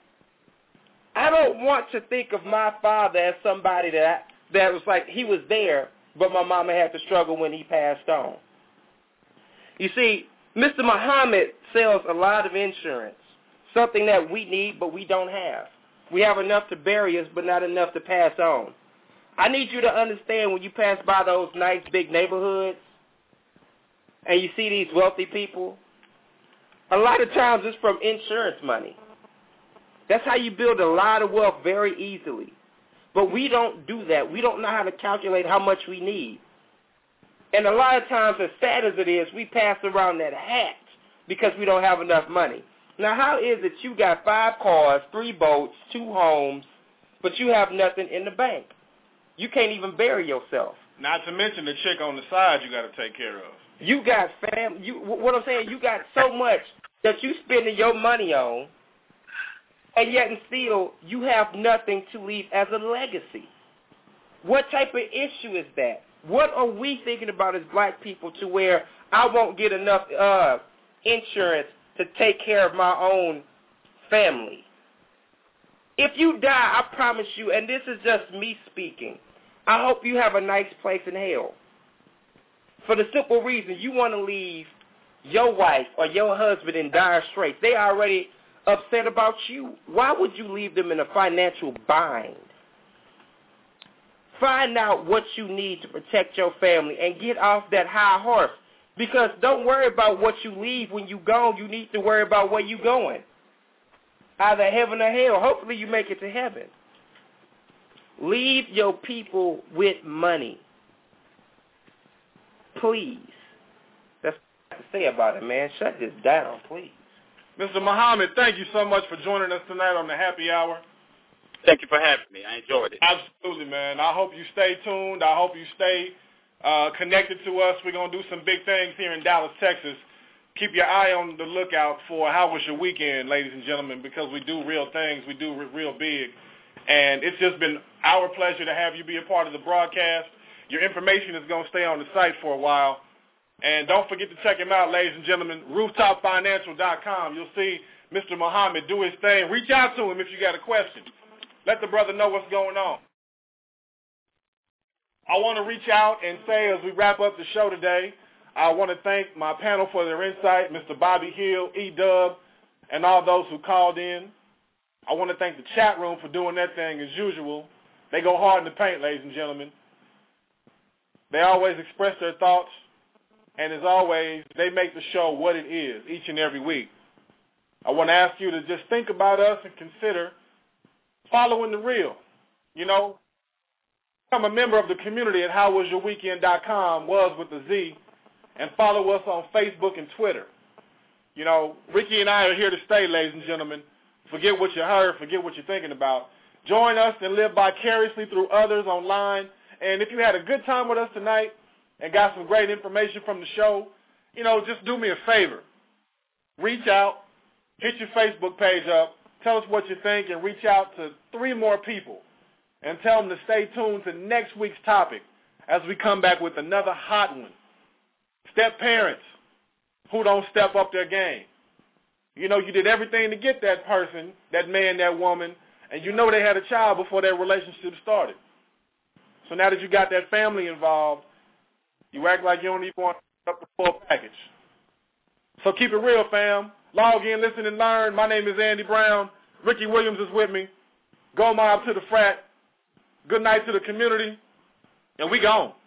I don't want to think of my father as somebody that was like he was there, but my mama had to struggle when he passed on. You see, Mr. Muhammad sells a lot of insurance, something that we need but we don't have. We have enough to bury us but not enough to pass on. I need you to understand when you pass by those nice big neighborhoods and you see these wealthy people, a lot of times it's from insurance money. That's how you build a lot of wealth very easily. But we don't do that. We don't know how to calculate how much we need. And a lot of times, as sad as it is, we pass around that hat because we don't have enough money. Now, how is it you got 5 cars, 3 boats, 2 homes, but you have nothing in the bank? You can't even bury yourself. Not to mention the chick on the side you got to take care of. You got family. What I'm saying, you got so much that you spending your money on, and yet and still you have nothing to leave as a legacy. What type of issue is that? What are we thinking about as black people to where I won't get enough insurance to take care of my own family? If you die, I promise you, and this is just me speaking, I hope you have a nice place in hell. For the simple reason you want to leave your wife or your husband in dire straits. They already upset about you. Why would you leave them in a financial bind? Find out what you need to protect your family and get off that high horse. Because don't worry about what you leave when you go. You need to worry about where you're going. Either heaven or hell. Hopefully you make it to heaven. Leave your people with money. Please. That's what I have to say about it, man. Shut this down, please. Mr. Muhammad, thank you so much for joining us tonight on the Happy Hour. Thank you for having me. I enjoyed it. Absolutely, man. I hope you stay tuned. I hope you stay connected to us. We're going to do some big things here in Dallas, Texas. Keep your eye on the lookout for how was your weekend, ladies and gentlemen, because we do real things. We do real big. And it's just been our pleasure to have you be a part of the broadcast. Your information is going to stay on the site for a while. And don't forget to check him out, ladies and gentlemen, rooftopfinancial.com. You'll see Mr. Muhammad do his thing. Reach out to him if you got a question. Let the brother know what's going on. I want to reach out and say, as we wrap up the show today, I want to thank my panel for their insight, Mr. Bobby Hill, E-Dub, and all those who called in. I want to thank the chat room for doing their thing as usual. They go hard in the paint, ladies and gentlemen. They always express their thoughts, and as always, they make the show what it is each and every week. I want to ask you to just think about us and consider following the real. You know, become a member of the community at howwasyourweekend.com, was with a Z, and follow us on Facebook and Twitter. You know, Ricky and I are here to stay, ladies and gentlemen. Forget what you heard, forget what you're thinking about. Join us and live vicariously through others online. And if you had a good time with us tonight and got some great information from the show, you know, just do me a favor. Reach out, hit your Facebook page up, tell us what you think, and reach out to 3 more people and tell them to stay tuned to next week's topic as we come back with another hot one. Step parents, who don't step up their game. You know, you did everything to get that person, that man, that woman, and you know they had a child before their relationship started. So now that you got that family involved, you act like you don't even want to up the full package. So keep it real, fam. Log in, listen, and learn. My name is Andy Brown. Ricky Williams is with me. Go mob to the frat. Good night to the community. And we gone.